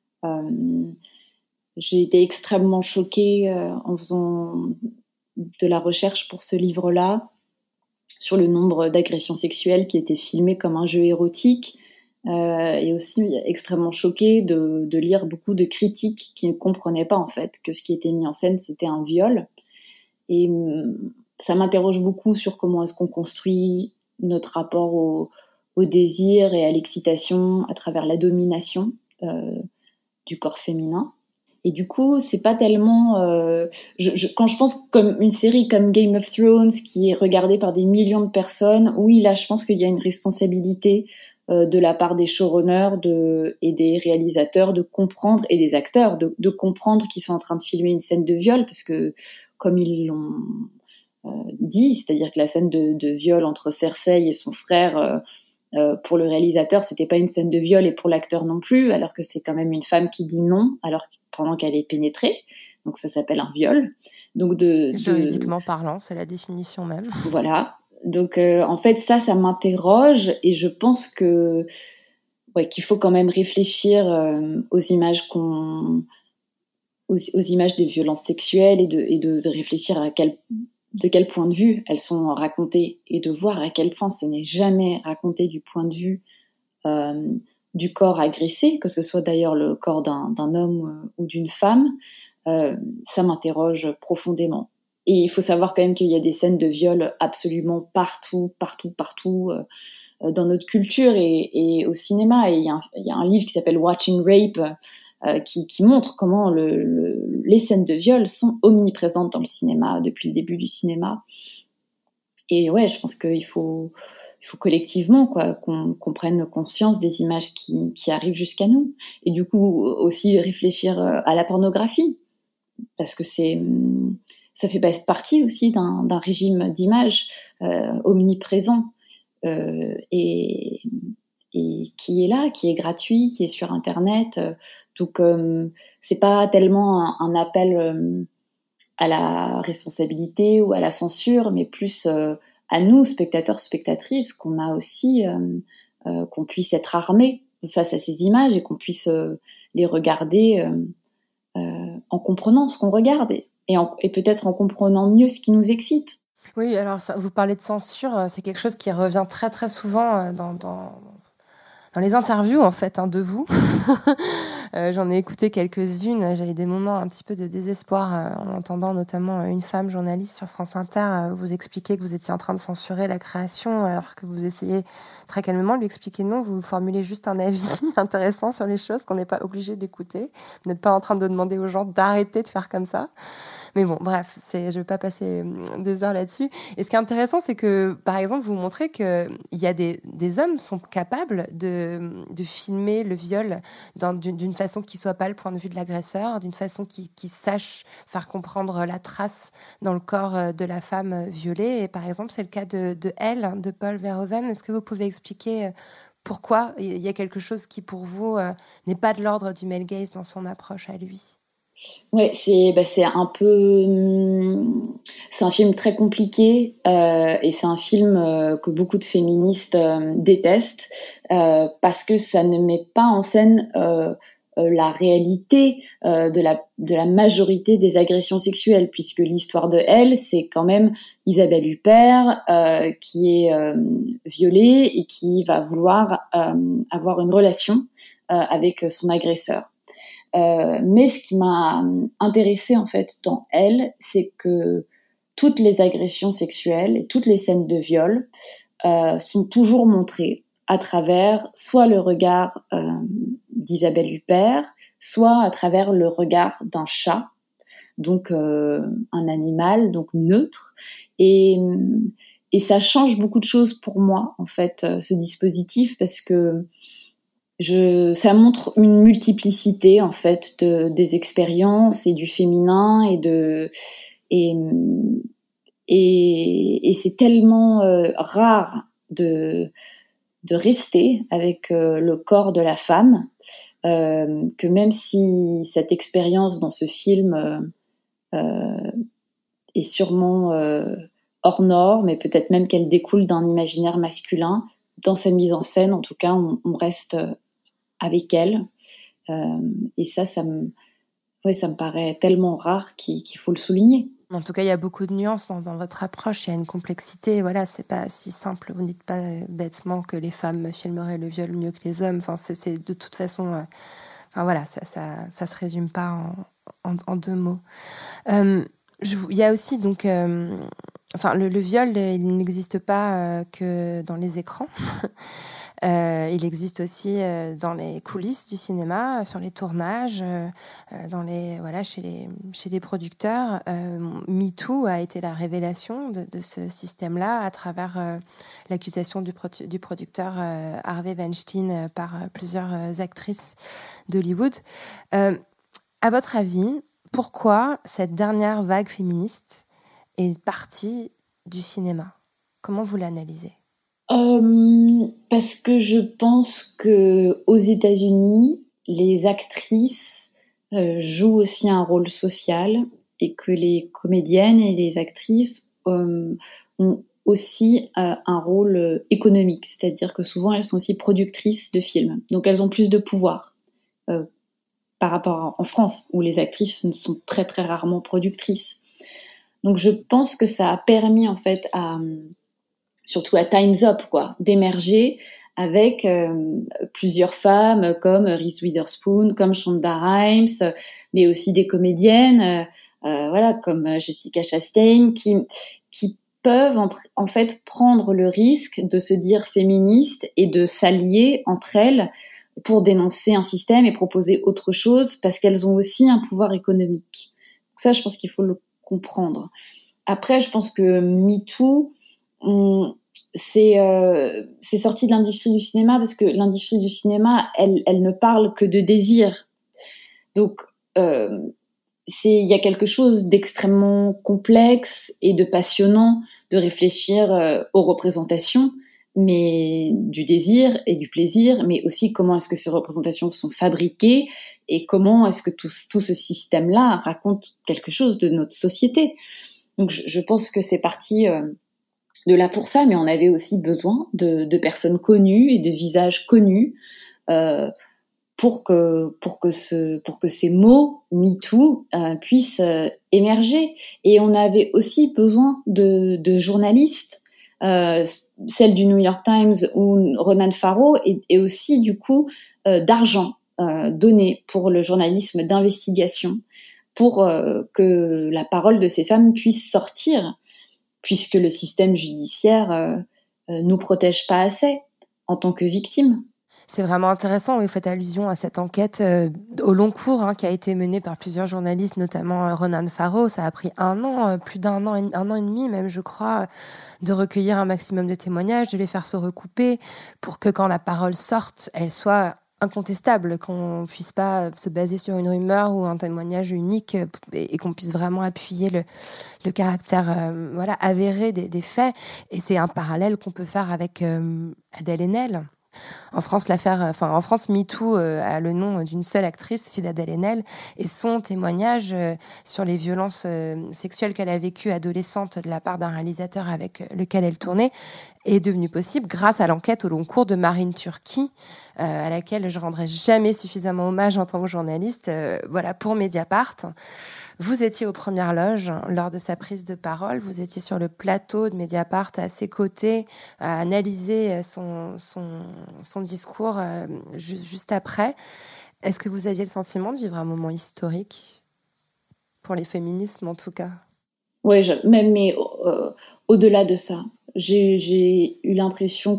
J'ai été extrêmement choquée en faisant de la recherche pour ce livre-là sur le nombre d'agressions sexuelles qui étaient filmées comme un jeu érotique, et aussi extrêmement choquée de lire beaucoup de critiques qui ne comprenaient pas en fait que ce qui était mis en scène c'était un viol. Et ça m'interroge beaucoup sur comment est-ce qu'on construit notre rapport au désir et à l'excitation à travers la domination du corps féminin. Et du coup, c'est pas tellement... quand je pense comme une série comme Game of Thrones qui est regardée par des millions de personnes, oui, là, je pense qu'il y a une responsabilité de la part des showrunners et des réalisateurs de comprendre, et des acteurs, de comprendre qu'ils sont en train de filmer une scène de viol, parce que, comme ils l'ont dit, c'est-à-dire que la scène de viol entre Cersei et son frère... pour le réalisateur, c'était pas une scène de viol, et pour l'acteur non plus, alors que c'est quand même une femme qui dit non, pendant qu'elle est pénétrée. Donc ça s'appelle un viol. Donc juridiquement parlant, c'est la définition même. Voilà. Donc en fait ça m'interroge, et je pense qu'il faut quand même réfléchir aux images aux images des violences sexuelles, et de réfléchir de quel point de vue elles sont racontées, et de voir à quel point ce n'est jamais raconté du point de vue du corps agressé, que ce soit d'ailleurs le corps d'un homme ou d'une femme. Ça m'interroge profondément. Et il faut savoir quand même qu'il y a des scènes de viol absolument partout dans notre culture et au cinéma. Et il y a un livre qui s'appelle Watching Rape qui montre comment les scènes de viol sont omniprésentes dans le cinéma depuis le début du cinéma. Et ouais, je pense qu'il faut collectivement qu'on prenne conscience des images qui arrivent jusqu'à nous. Et du coup aussi réfléchir à la pornographie, parce que ça fait partie aussi d'un régime d'images omniprésent et qui est là, qui est gratuit, qui est sur Internet. Donc c'est pas tellement un appel à la responsabilité ou à la censure, mais plus à nous, spectateurs, spectatrices, qu'on a aussi, qu'on puisse être armés face à ces images, et qu'on puisse les regarder en comprenant ce qu'on regarde, et peut-être en comprenant mieux ce qui nous excite. Oui, alors vous parlez de censure, c'est quelque chose qui revient très très souvent dans les interviews en fait de vous. J'en ai écouté quelques-unes, j'avais des moments un petit peu de désespoir en entendant notamment une femme journaliste sur France Inter vous expliquer que vous étiez en train de censurer la création, alors que vous essayez très calmement de lui expliquer non, vous formulez juste un avis intéressant sur les choses qu'on n'est pas obligé d'écouter. Vous n'êtes pas en train de demander aux gens d'arrêter de faire comme ça. Mais bon, bref, je vais pas passer des heures là-dessus. Et ce qui est intéressant, c'est que, par exemple, vous montrez que il y a des hommes sont capables de filmer le viol d'une façon qui soit pas le point de vue de l'agresseur, d'une façon qui sache faire comprendre la trace dans le corps de la femme violée. Et par exemple, c'est le cas de Elle, de Paul Verhoeven. Est-ce que vous pouvez expliquer pourquoi il y a quelque chose qui, pour vous, n'est pas de l'ordre du male gaze dans son approche à lui ? Ouais, c'est un film très compliqué, et c'est un film que beaucoup de féministes détestent, parce que ça ne met pas en scène la réalité de la majorité des agressions sexuelles, puisque l'histoire de Elle, c'est quand même Isabelle Huppert qui est violée et qui va vouloir avoir une relation avec son agresseur. Mais ce qui m'a intéressée en fait dans Elle, c'est que toutes les agressions sexuelles et toutes les scènes de viol sont toujours montrées à travers soit le regard d'Isabelle Huppert, soit à travers le regard d'un chat, donc un animal donc neutre, et Et ça change beaucoup de choses pour moi, en fait, ce dispositif, parce que ça montre une multiplicité, en fait, des expériences et du féminin et c'est tellement rare de rester avec le corps de la femme que même si cette expérience dans ce film est sûrement hors norme, et peut-être même qu'elle découle d'un imaginaire masculin, dans sa mise en scène, en tout cas, on reste avec elle. Et ça me paraît tellement rare qu'il faut le souligner. En tout cas, il y a beaucoup de nuances dans votre approche. Il y a une complexité. Voilà, c'est pas si simple. Vous ne dites pas bêtement que les femmes filmeraient le viol mieux que les hommes. Enfin, c'est de toute façon. Enfin voilà, ça se résume pas en deux mots. Il y a aussi donc. Enfin, le viol, il n'existe pas que dans les écrans. Il existe aussi dans les coulisses du cinéma, sur les tournages, chez les producteurs. MeToo a été la révélation de ce système-là à travers l'accusation du producteur Harvey Weinstein par plusieurs actrices d'Hollywood. À votre avis, pourquoi cette dernière vague féministe est partie du cinéma? Comment vous l'analysez? Parce que je pense que aux États-Unis, les actrices jouent aussi un rôle social, et que les comédiennes et les actrices ont aussi un rôle économique, c'est-à-dire que souvent elles sont aussi productrices de films, donc elles ont plus de pouvoir par rapport en France, où les actrices sont très très rarement productrices. Donc je pense que ça a permis en fait surtout à Time's Up, d'émerger avec plusieurs femmes comme Reese Witherspoon, comme Shonda Rhimes, mais aussi des comédiennes, comme Jessica Chastain, qui peuvent en fait prendre le risque de se dire féministes et de s'allier entre elles pour dénoncer un système et proposer autre chose, parce qu'elles ont aussi un pouvoir économique. Donc ça, je pense qu'il faut le comprendre. Après, je pense que MeToo, c'est sorti de l'industrie du cinéma, parce que l'industrie du cinéma, elle ne parle que de désir. Donc, il y a quelque chose d'extrêmement complexe et de passionnant de réfléchir aux représentations, mais du désir et du plaisir, mais aussi comment est-ce que ces représentations sont fabriquées et comment est-ce que tout ce système-là raconte quelque chose de notre société. Donc, je pense que c'est parti de là pour ça, mais on avait aussi besoin de personnes connues et de visages connus pour que ces mots MeToo puissent émerger. Et on avait aussi besoin de journalistes, celle du New York Times ou Ronan Farrow, et aussi du coup d'argent donné pour le journalisme d'investigation, pour que la parole de ces femmes puisse sortir, puisque le système judiciaire nous protège pas assez en tant que victimes. C'est vraiment intéressant, vous faites allusion à cette enquête au long cours qui a été menée par plusieurs journalistes, notamment Ronan Farrow. Ça a pris un an, plus d'un an, un an et demi même, je crois, de recueillir un maximum de témoignages, de les faire se recouper, pour que quand la parole sorte, elle soit incontestable, qu'on puisse pas se baser sur une rumeur ou un témoignage unique, et qu'on puisse vraiment appuyer le caractère avéré des faits. Et c'est un parallèle qu'on peut faire avec Adèle Haenel. En France, MeToo a le nom d'une seule actrice, celui d'Adèle Haenel, et son témoignage sur les violences sexuelles qu'elle a vécues adolescente de la part d'un réalisateur avec lequel elle tournait est devenu possible grâce à l'enquête au long cours de Marine Turki, à laquelle je rendrai jamais suffisamment hommage en tant que journaliste, pour Mediapart. Vous étiez aux premières loges lors de sa prise de parole. Vous étiez sur le plateau de Mediapart à ses côtés, à analyser son discours juste après. Est-ce que vous aviez le sentiment de vivre un moment historique pour les féminismes, en tout cas? Oui, mais au-delà de ça, j'ai eu l'impression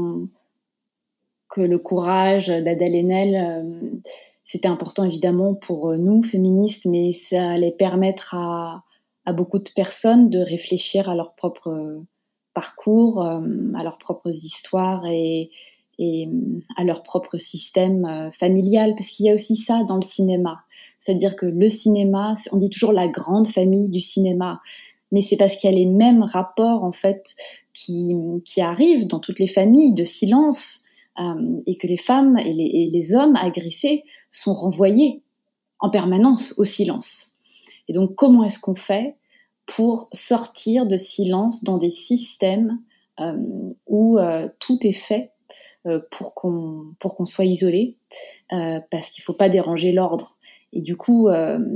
que le courage d'Adèle Haenel, c'était important évidemment pour nous, féministes, mais ça allait permettre à beaucoup de personnes de réfléchir à leur propre parcours, à leurs propres histoires et à leur propre système familial, parce qu'il y a aussi ça dans le cinéma. C'est-à-dire que le cinéma, on dit toujours la grande famille du cinéma, mais c'est parce qu'il y a les mêmes rapports en fait qui arrivent dans toutes les familles de silence, et que les femmes et les hommes agressés sont renvoyés en permanence au silence. Et donc comment est-ce qu'on fait pour sortir de silence dans des systèmes où tout est fait pour qu'on soit isolé, parce qu'il ne faut pas déranger l'ordre. Et du coup,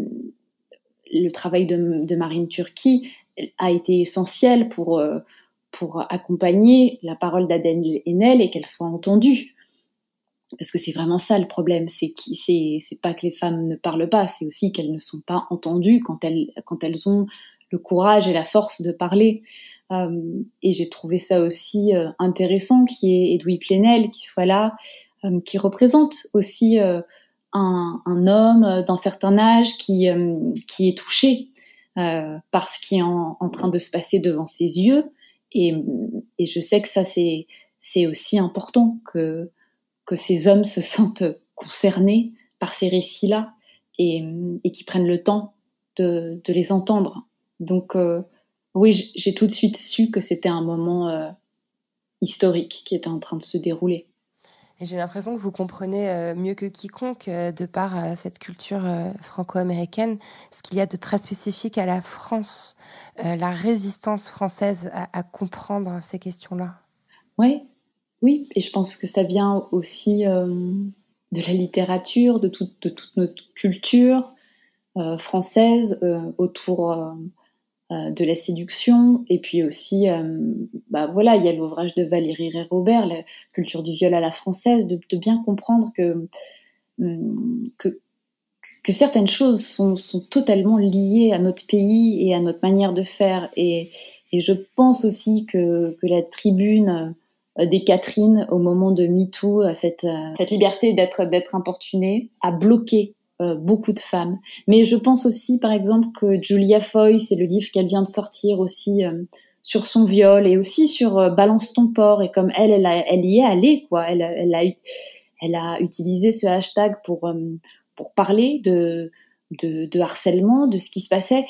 le travail de Marine Turki a été essentiel pour accompagner la parole d'Adèle Haenel et qu'elle soit entendue. Parce que c'est vraiment ça le problème, c'est pas que les femmes ne parlent pas, c'est aussi qu'elles ne sont pas entendues quand elles ont le courage et la force de parler. Et j'ai trouvé ça aussi intéressant qu'il y ait Edoui Plenel qui soit là, qui représente aussi un homme d'un certain âge qui est touché par ce qui est en train de se passer devant ses yeux. Et je sais que ça c'est aussi important que ces hommes se sentent concernés par ces récits-là et qui prennent le temps de les entendre. Donc oui, j'ai tout de suite su que c'était un moment historique qui était en train de se dérouler. Et j'ai l'impression que vous comprenez mieux que quiconque, de par cette culture franco-américaine, ce qu'il y a de très spécifique à la France, la résistance française à comprendre ces questions-là. Oui, et je pense que ça vient aussi de la littérature, de toute notre culture française autour de la séduction, et puis aussi, il y a l'ouvrage de Valérie Rey-Robert, La culture du viol à la française, de bien comprendre que certaines choses sont totalement liées à notre pays et à notre manière de faire, et je pense aussi que la tribune des Catherine au moment de MeToo, cette liberté d'être importunée, a bloqué beaucoup de femmes. Mais je pense aussi, par exemple, que Julia Foy, c'est le livre qu'elle vient de sortir aussi sur son viol, et aussi sur Balance ton porc, et comme elle y est allée, quoi. Elle a utilisé ce hashtag pour parler de harcèlement, de ce qui se passait.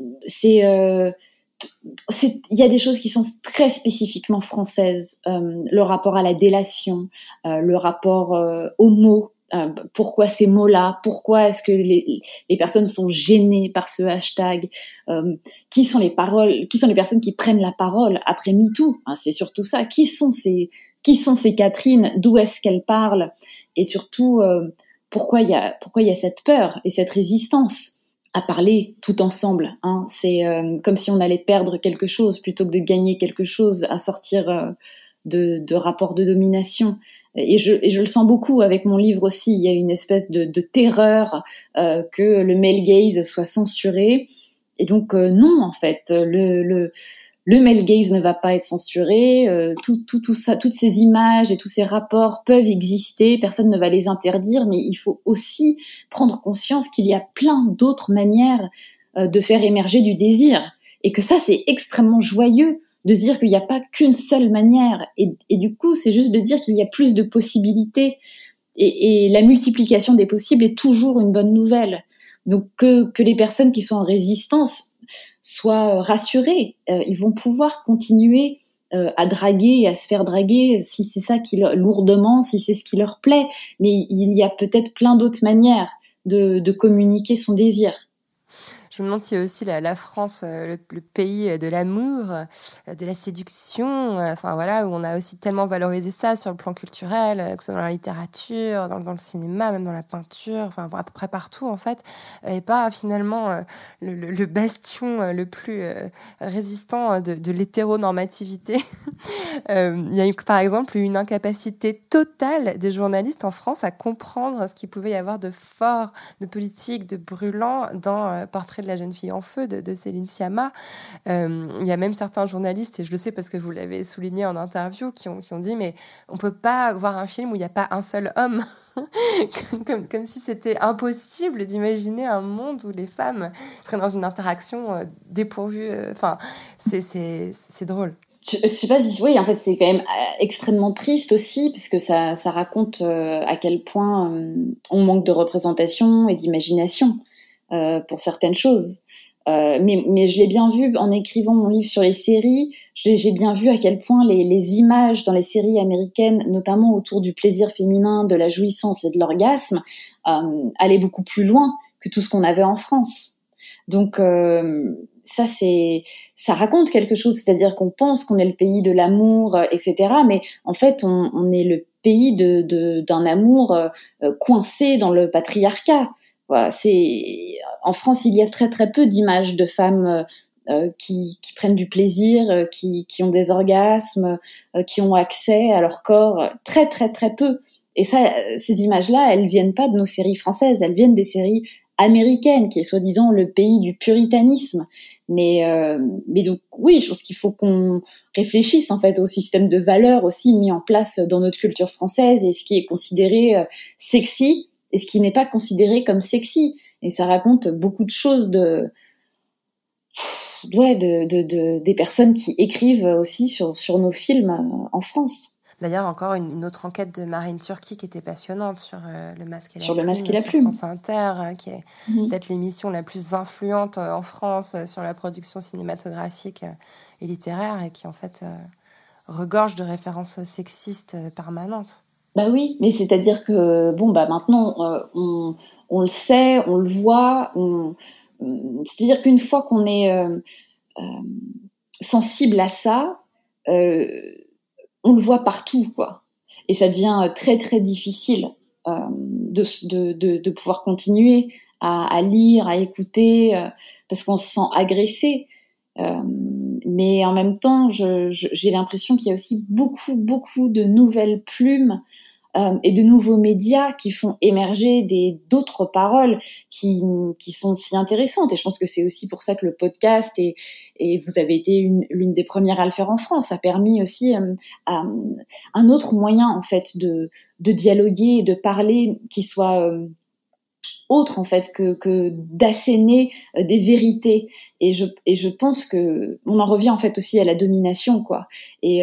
Il y a des choses qui sont très spécifiquement françaises, le rapport à la délation, le rapport aux mots, pourquoi ces mots-là, pourquoi est-ce que les personnes sont gênées par ce hashtag, qui sont les personnes qui prennent la parole après MeToo, hein, c'est surtout ça, qui sont ces Catherine, d'où est-ce qu'elles parlent, et surtout pourquoi il y a cette peur et cette résistance à parler tout ensemble, hein. C'est comme si on allait perdre quelque chose plutôt que de gagner quelque chose, à sortir de rapports de domination. Et je le sens beaucoup avec mon livre aussi. Il y a une espèce de terreur que le male gaze soit censuré. Et donc non, en fait, le male gaze ne va pas être censuré. Tout ça, toutes ces images et tous ces rapports peuvent exister. Personne ne va les interdire, mais il faut aussi prendre conscience qu'il y a plein d'autres manières de faire émerger du désir, et que ça, c'est extrêmement joyeux de dire qu'il n'y a pas qu'une seule manière. Et du coup, c'est juste de dire qu'il y a plus de possibilités. Et la multiplication des possibles est toujours une bonne nouvelle. Donc que les personnes qui sont en résistance soient rassurés, ils vont pouvoir continuer à draguer et à se faire draguer si c'est ça lourdement, si c'est ce qui leur plaît, mais il y a peut-être plein d'autres manières de communiquer son désir. Je me demande si aussi la France, le pays de l'amour, de la séduction, où on a aussi tellement valorisé ça sur le plan culturel, que ce soit dans la littérature, dans le cinéma, même dans la peinture, à peu près partout en fait, et pas finalement le bastion le plus résistant de l'hétéronormativité. Il y a eu par exemple une incapacité totale des journalistes en France à comprendre ce qu'il pouvait y avoir de fort, de politique, de brûlant dans Portrait de la jeune fille en feu de Céline Sciamma. Il y a même certains journalistes, et je le sais parce que vous l'avez souligné en interview, qui ont dit mais on peut pas voir un film où il n'y a pas un seul homme. comme si c'était impossible d'imaginer un monde où les femmes seraient dans une interaction dépourvue. C'est drôle. je sais pas si oui, en fait c'est quand même extrêmement triste aussi parce que ça raconte à quel point on manque de représentation et d'imagination pour certaines choses. Mais je l'ai bien vu en écrivant mon livre sur les séries. J'ai bien vu à quel point les images dans les séries américaines, notamment autour du plaisir féminin, de la jouissance et de l'orgasme, allaient beaucoup plus loin que tout ce qu'on avait en France. Donc ça raconte quelque chose, c'est-à-dire qu'on pense qu'on est le pays de l'amour, etc. Mais en fait, on est le pays d'un amour coincé dans le patriarcat. Voilà, en France, il y a très très peu d'images de femmes qui prennent du plaisir, qui ont des orgasmes, qui ont accès à leur corps, très très très peu. Et ça, ces images-là, elles viennent pas de nos séries françaises, elles viennent des séries américaine, qui est soi-disant le pays du puritanisme. Mais donc, oui, je pense qu'il faut qu'on réfléchisse, en fait, au système de valeurs aussi mis en place dans notre culture française et ce qui est considéré sexy et ce qui n'est pas considéré comme sexy. Et ça raconte beaucoup de choses des personnes qui écrivent aussi sur nos films en France. D'ailleurs, encore une autre enquête de Marine Turki qui était passionnante sur Le Masque et la Sur Plume, Le Masque et la sur Plume. France Inter, qui est peut-être l'émission la plus influente en France sur la production cinématographique et littéraire, et qui en fait regorge de références sexistes permanentes. Bah oui, mais c'est-à-dire que maintenant on le sait, on le voit, c'est-à-dire qu'une fois qu'on est sensible à ça, on le voit partout, quoi. Et ça devient très très difficile de pouvoir continuer à lire, à écouter, parce qu'on se sent agressé. Mais en même temps, j'ai l'impression qu'il y a aussi beaucoup beaucoup de nouvelles plumes et de nouveaux médias qui font émerger d'autres paroles qui sont si intéressantes. Et je pense que c'est aussi pour ça que le podcast, et vous avez été l'une des premières à le faire en France, a permis aussi un autre moyen, en fait, de dialoguer et de parler qui soit autre, en fait, que d'asséner des vérités. Et je pense que on en revient, en fait, aussi à la domination, quoi. Et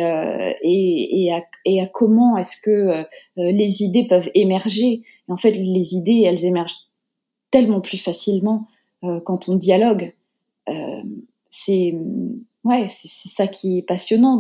à comment est-ce que les idées peuvent émerger. Et en fait, les idées, elles émergent tellement plus facilement quand on dialogue. C'est ça qui est passionnant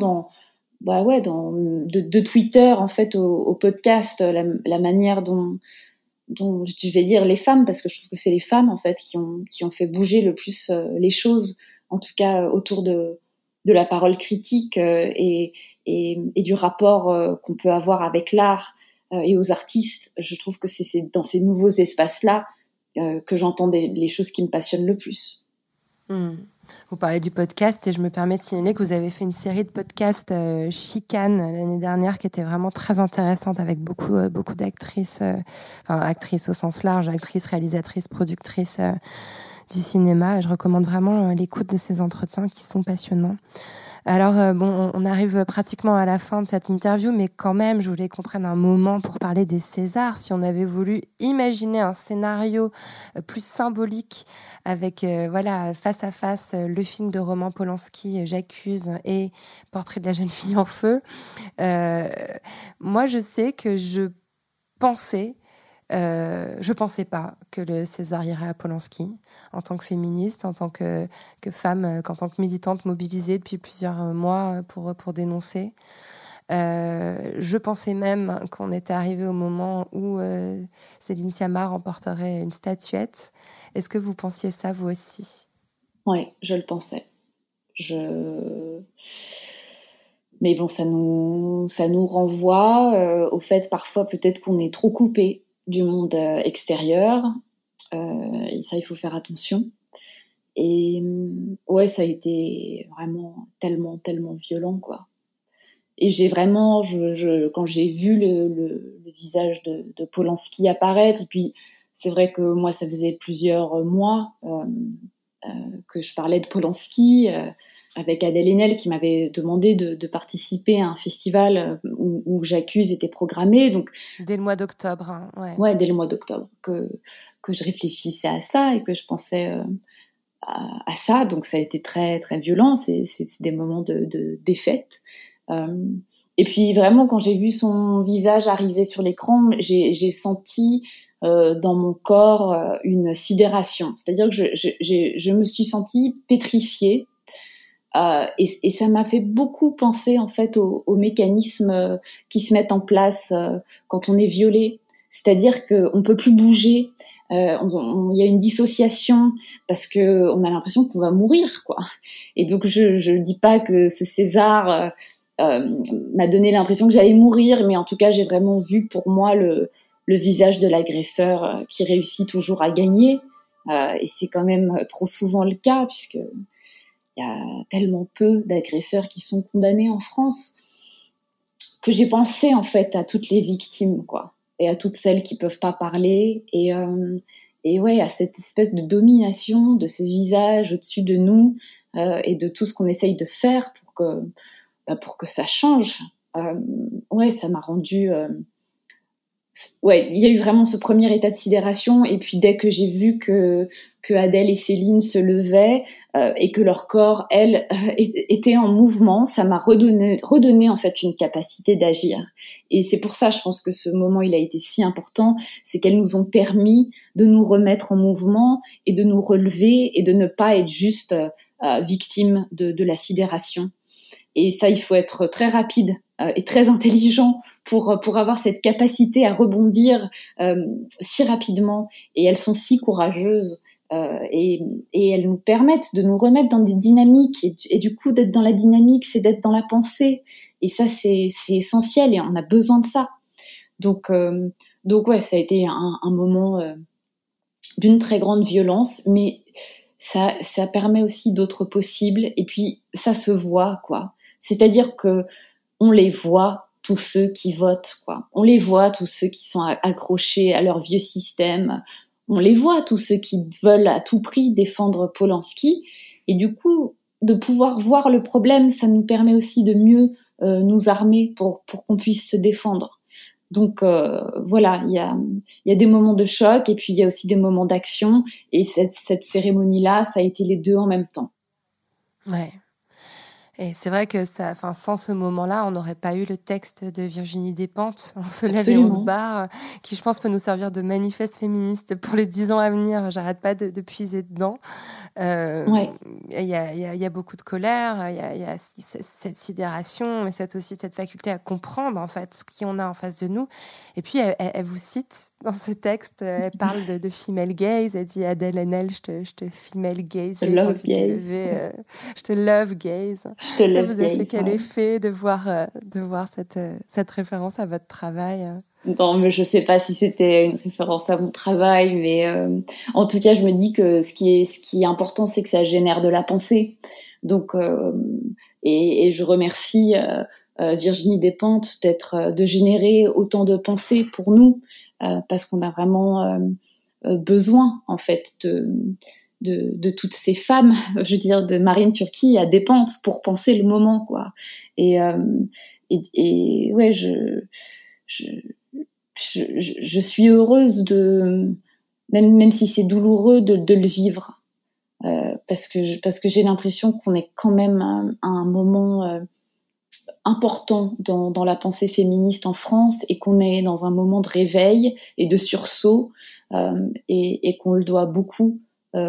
de Twitter, en fait, au podcast, la manière dont je vais dire les femmes, parce que je trouve que c'est les femmes, en fait, qui ont fait bouger le plus les choses, en tout cas autour de la parole critique et du rapport qu'on peut avoir avec l'art et aux artistes. Je trouve que c'est dans ces nouveaux espaces-là que j'entends les choses qui me passionnent le plus. Vous parlez du podcast et je me permets de signaler que vous avez fait une série de podcasts Chicane l'année dernière qui était vraiment très intéressante, avec beaucoup d'actrices, actrices au sens large, actrices, réalisatrices, productrices du cinéma. Et je recommande vraiment l'écoute de ces entretiens qui sont passionnants. Alors, on arrive pratiquement à la fin de cette interview, mais quand même, je voulais qu'on prenne un moment pour parler des Césars. Si on avait voulu imaginer un scénario plus symbolique avec, face à face, le film de Roman Polanski, J'accuse, et Portrait de la jeune fille en feu. Moi, je sais que je pensais pas que le César irait à Polanski en tant que féministe, en tant que femme, en tant que militante mobilisée depuis plusieurs mois pour dénoncer. Je pensais même qu'on était arrivé au moment où Céline Sciamma remporterait une statuette. Est-ce que vous pensiez ça, vous aussi ? Oui, je le pensais. Mais bon, ça nous renvoie au fait parfois peut-être qu'on est trop coupé du monde extérieur, et ça, il faut faire attention. Et ouais, ça a été vraiment tellement violent, quoi. Et j'ai vraiment, quand j'ai vu le visage de Polanski apparaître, et puis c'est vrai que moi, ça faisait plusieurs mois que je parlais de Polanski avec Adèle Haenel, qui m'avait demandé de participer à un festival où J'accuse était programmé. Donc, dès le mois d'octobre. Hein, ouais, dès le mois d'octobre, que je réfléchissais à ça et que je pensais à ça, donc ça a été très très violent. C'est des moments de défaite. Et puis vraiment, quand j'ai vu son visage arriver sur l'écran, j'ai senti dans mon corps une sidération. C'est-à-dire que je me suis sentie pétrifiée. Et ça m'a fait beaucoup penser en fait aux mécanismes qui se mettent en place quand on est violé. C'est-à-dire qu'on peut plus bouger, il y a une dissociation parce que on a l'impression qu'on va mourir, quoi. Et donc je dis pas que ce César m'a donné l'impression que j'allais mourir, mais en tout cas j'ai vraiment vu pour moi le visage de l'agresseur qui réussit toujours à gagner. Et c'est quand même trop souvent le cas puisque il y a tellement peu d'agresseurs qui sont condamnés en France que j'ai pensé en fait à toutes les victimes, quoi, et à toutes celles qui peuvent pas parler et ouais, à cette espèce de domination de ce visage au-dessus de nous et de tout ce qu'on essaye de faire pour que ça change. Ouais, ça m'a rendu ouais, il y a eu vraiment ce premier état de sidération, et puis dès que j'ai vu que Adèle et Céline se levaient et que leur corps, elles, était en mouvement, ça m'a redonné en fait une capacité d'agir. Et c'est pour ça, je pense que ce moment, il a été si important, c'est qu'elles nous ont permis de nous remettre en mouvement et de nous relever et de ne pas être juste victimes de la sidération. Et ça, il faut être très rapide et très intelligent pour avoir cette capacité à rebondir si rapidement. Et elles sont si courageuses et elles nous permettent de nous remettre dans des dynamiques. Et du coup, d'être dans la dynamique, c'est d'être dans la pensée. Et ça, c'est essentiel et on a besoin de ça. Donc ouais, ça a été un moment d'une très grande violence, mais ça permet aussi d'autres possibles. Et puis, ça se voit, quoi. C'est-à-dire que on les voit, tous ceux qui votent, quoi. On les voit, tous ceux qui sont accrochés à leur vieux système. On les voit, tous ceux qui veulent à tout prix défendre Polanski. Et du coup, de pouvoir voir le problème, ça nous permet aussi de mieux nous armer pour qu'on puisse se défendre. Donc voilà, il y a des moments de choc et puis il y a aussi des moments d'action. Et cette cérémonie-là, ça a été les deux en même temps. Ouais. Et c'est vrai que sans ce moment-là, on n'aurait pas eu le texte de Virginie Despentes, On se lève et on se barre, qui je pense peut nous servir de manifeste féministe pour les 10 ans à venir. J'arrête pas de puiser dedans. Ouais. Il y a beaucoup de colère, il y a cette sidération, mais aussi cette faculté à comprendre en fait qui on a en face de nous. Et puis elle vous cite dans ce texte, elle parle de female gaze, elle dit Adèle Haenel, je te female gaze, je te love gaze. Ça vous a fait quel effet de voir cette référence à votre travail? Non, mais je sais pas si c'était une référence à mon travail, mais en tout cas, je me dis que ce qui est important, c'est que ça génère de la pensée. Donc, et je remercie Virginie Despentes de générer autant de pensée pour nous, parce qu'on a vraiment besoin, en fait, de toutes ces femmes, je veux dire, de Marine Turki à Despentes pour penser le moment, quoi. Et ouais, je suis heureuse même si c'est douloureux de le vivre, parce que j'ai l'impression qu'on est quand même à un moment important dans la pensée féministe en France et qu'on est dans un moment de réveil et de sursaut et qu'on le doit beaucoup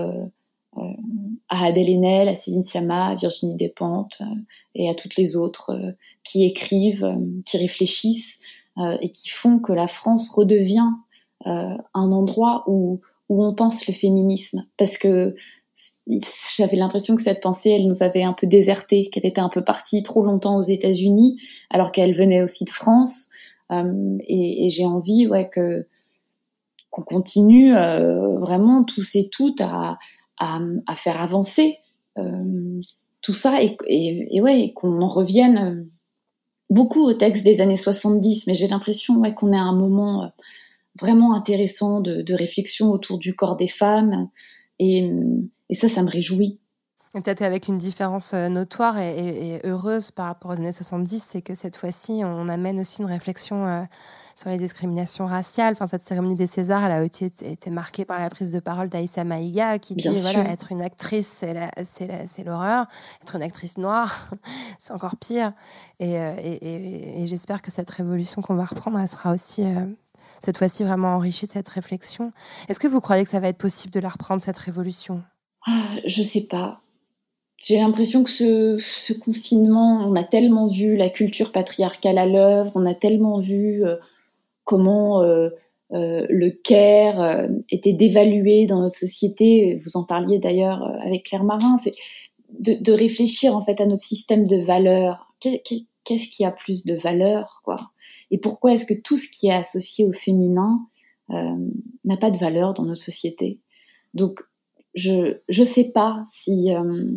à Adèle Haenel, à Céline Sciamma, à Virginie Despentes et à toutes les autres qui écrivent, qui réfléchissent et qui font que la France redevient un endroit où on pense le féminisme. Parce que j'avais l'impression que cette pensée, elle nous avait un peu désertés, qu'elle était un peu partie trop longtemps aux États-Unis, alors qu'elle venait aussi de France. Et j'ai envie, ouais, qu'on continue vraiment tous et toutes à faire avancer tout ça et ouais, et qu'on en revienne beaucoup au texte des années 70, mais j'ai l'impression, ouais, qu'on est à un moment vraiment intéressant de réflexion autour du corps des femmes et ça me réjouit. Et peut-être avec une différence notoire et heureuse par rapport aux années 70, c'est que cette fois-ci, on amène aussi une réflexion sur les discriminations raciales. Enfin, cette cérémonie des Césars, elle a aussi été marquée par la prise de parole d'Aïssa Maïga, qui dit, voilà, être une actrice, c'est l'horreur. Être une actrice noire, c'est encore pire. Et j'espère que cette révolution qu'on va reprendre, elle sera aussi, cette fois-ci, vraiment enrichie de cette réflexion. Est-ce que vous croyez que ça va être possible de la reprendre, cette révolution ? Je sais pas. J'ai l'impression que ce confinement, on a tellement vu la culture patriarcale à l'œuvre, on a tellement vu comment le care était dévalué dans notre société. Vous en parliez d'ailleurs avec Claire Marin. C'est de réfléchir en fait à notre système de valeurs. Qu'est-ce qui a plus de valeur, quoi ? Et pourquoi est-ce que tout ce qui est associé au féminin n'a pas de valeur dans notre société ? Donc, je sais pas si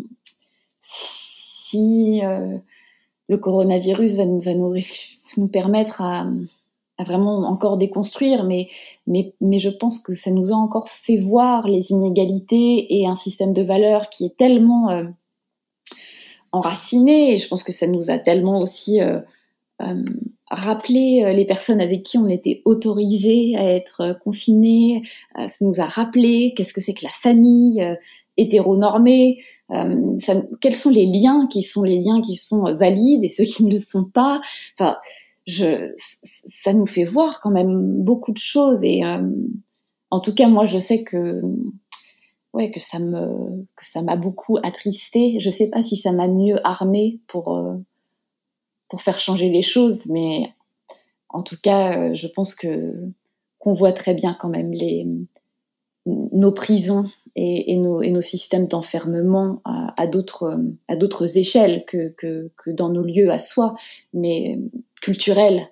le coronavirus va nous permettre à vraiment encore déconstruire, mais je pense que ça nous a encore fait voir les inégalités et un système de valeurs qui est tellement enraciné, et je pense que ça nous a tellement aussi rappelé les personnes avec qui on était autorisés à être confinés, ça nous a rappelé qu'est-ce que c'est que la famille hétéronormée, quels sont les liens qui sont valides et ceux qui ne le sont pas. Enfin, ça nous fait voir quand même beaucoup de choses, et en tout cas moi je sais que ça m'a beaucoup attristée. Je sais pas si ça m'a mieux armée pour faire changer les choses, mais en tout cas je pense qu'on voit très bien quand même nos prisons et nos systèmes d'enfermement à d'autres échelles que dans nos lieux à soi, mais culturels.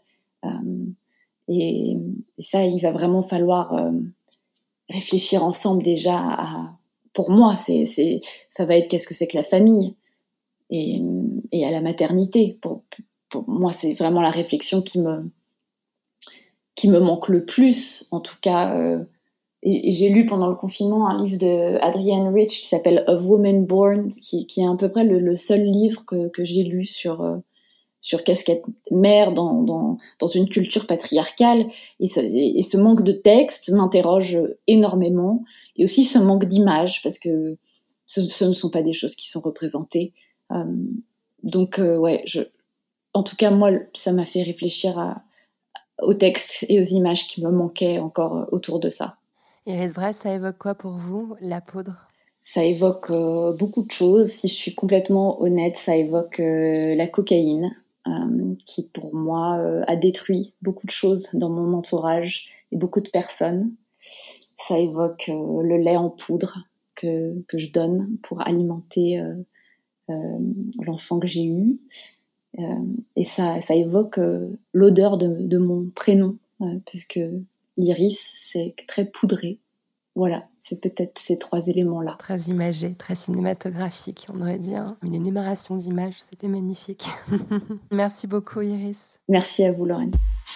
Et ça, il va vraiment falloir réfléchir ensemble déjà pour moi, ça va être qu'est-ce que c'est que la famille et à la maternité. Pour moi, c'est vraiment la réflexion qui me manque le plus, en tout cas. Et j'ai lu pendant le confinement un livre de Adrienne Rich qui s'appelle Of Woman Born, qui est à peu près le seul livre que j'ai lu sur qu'est-ce qu'être mère dans une culture patriarcale. Et ce manque de texte m'interroge énormément, et aussi ce manque d'images, parce que ce ne sont pas des choses qui sont représentées. Donc en tout cas moi ça m'a fait réfléchir aux textes et aux images qui me manquaient encore autour de ça. Iris Bray, ça évoque quoi pour vous, la poudre ? Ça évoque beaucoup de choses. Si je suis complètement honnête, ça évoque la cocaïne, qui pour moi a détruit beaucoup de choses dans mon entourage et beaucoup de personnes. Ça évoque le lait en poudre que je donne pour alimenter l'enfant que j'ai eu. Et ça évoque l'odeur de mon prénom, puisque Iris, c'est très poudré. Voilà, c'est peut-être ces 3 éléments-là. Très imagé, très cinématographique, on aurait dit une énumération d'images, c'était magnifique. Merci beaucoup Iris. Merci à vous Lorraine.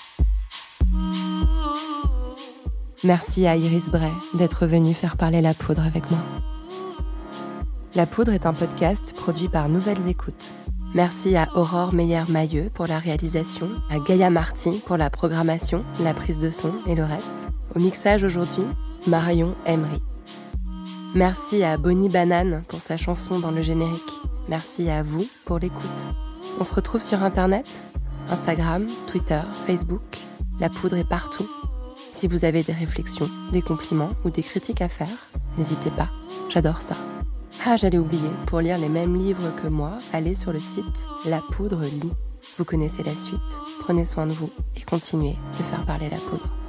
Merci à Iris Bray d'être venue faire parler la poudre avec moi. La poudre est un podcast produit par Nouvelles Écoutes. Merci à Aurore Meyer-Mailleux pour la réalisation, à Gaïa Marty pour la programmation, la prise de son et le reste. Au mixage aujourd'hui, Marion Emery. Merci à Bonnie Banane pour sa chanson dans le générique. Merci à vous pour l'écoute. On se retrouve sur Internet, Instagram, Twitter, Facebook. La poudre est partout. Si vous avez des réflexions, des compliments ou des critiques à faire, n'hésitez pas, j'adore ça. Ah, j'allais oublier, pour lire les mêmes livres que moi, allez sur le site La Poudre lit. Vous connaissez la suite, prenez soin de vous et continuez de faire parler la poudre.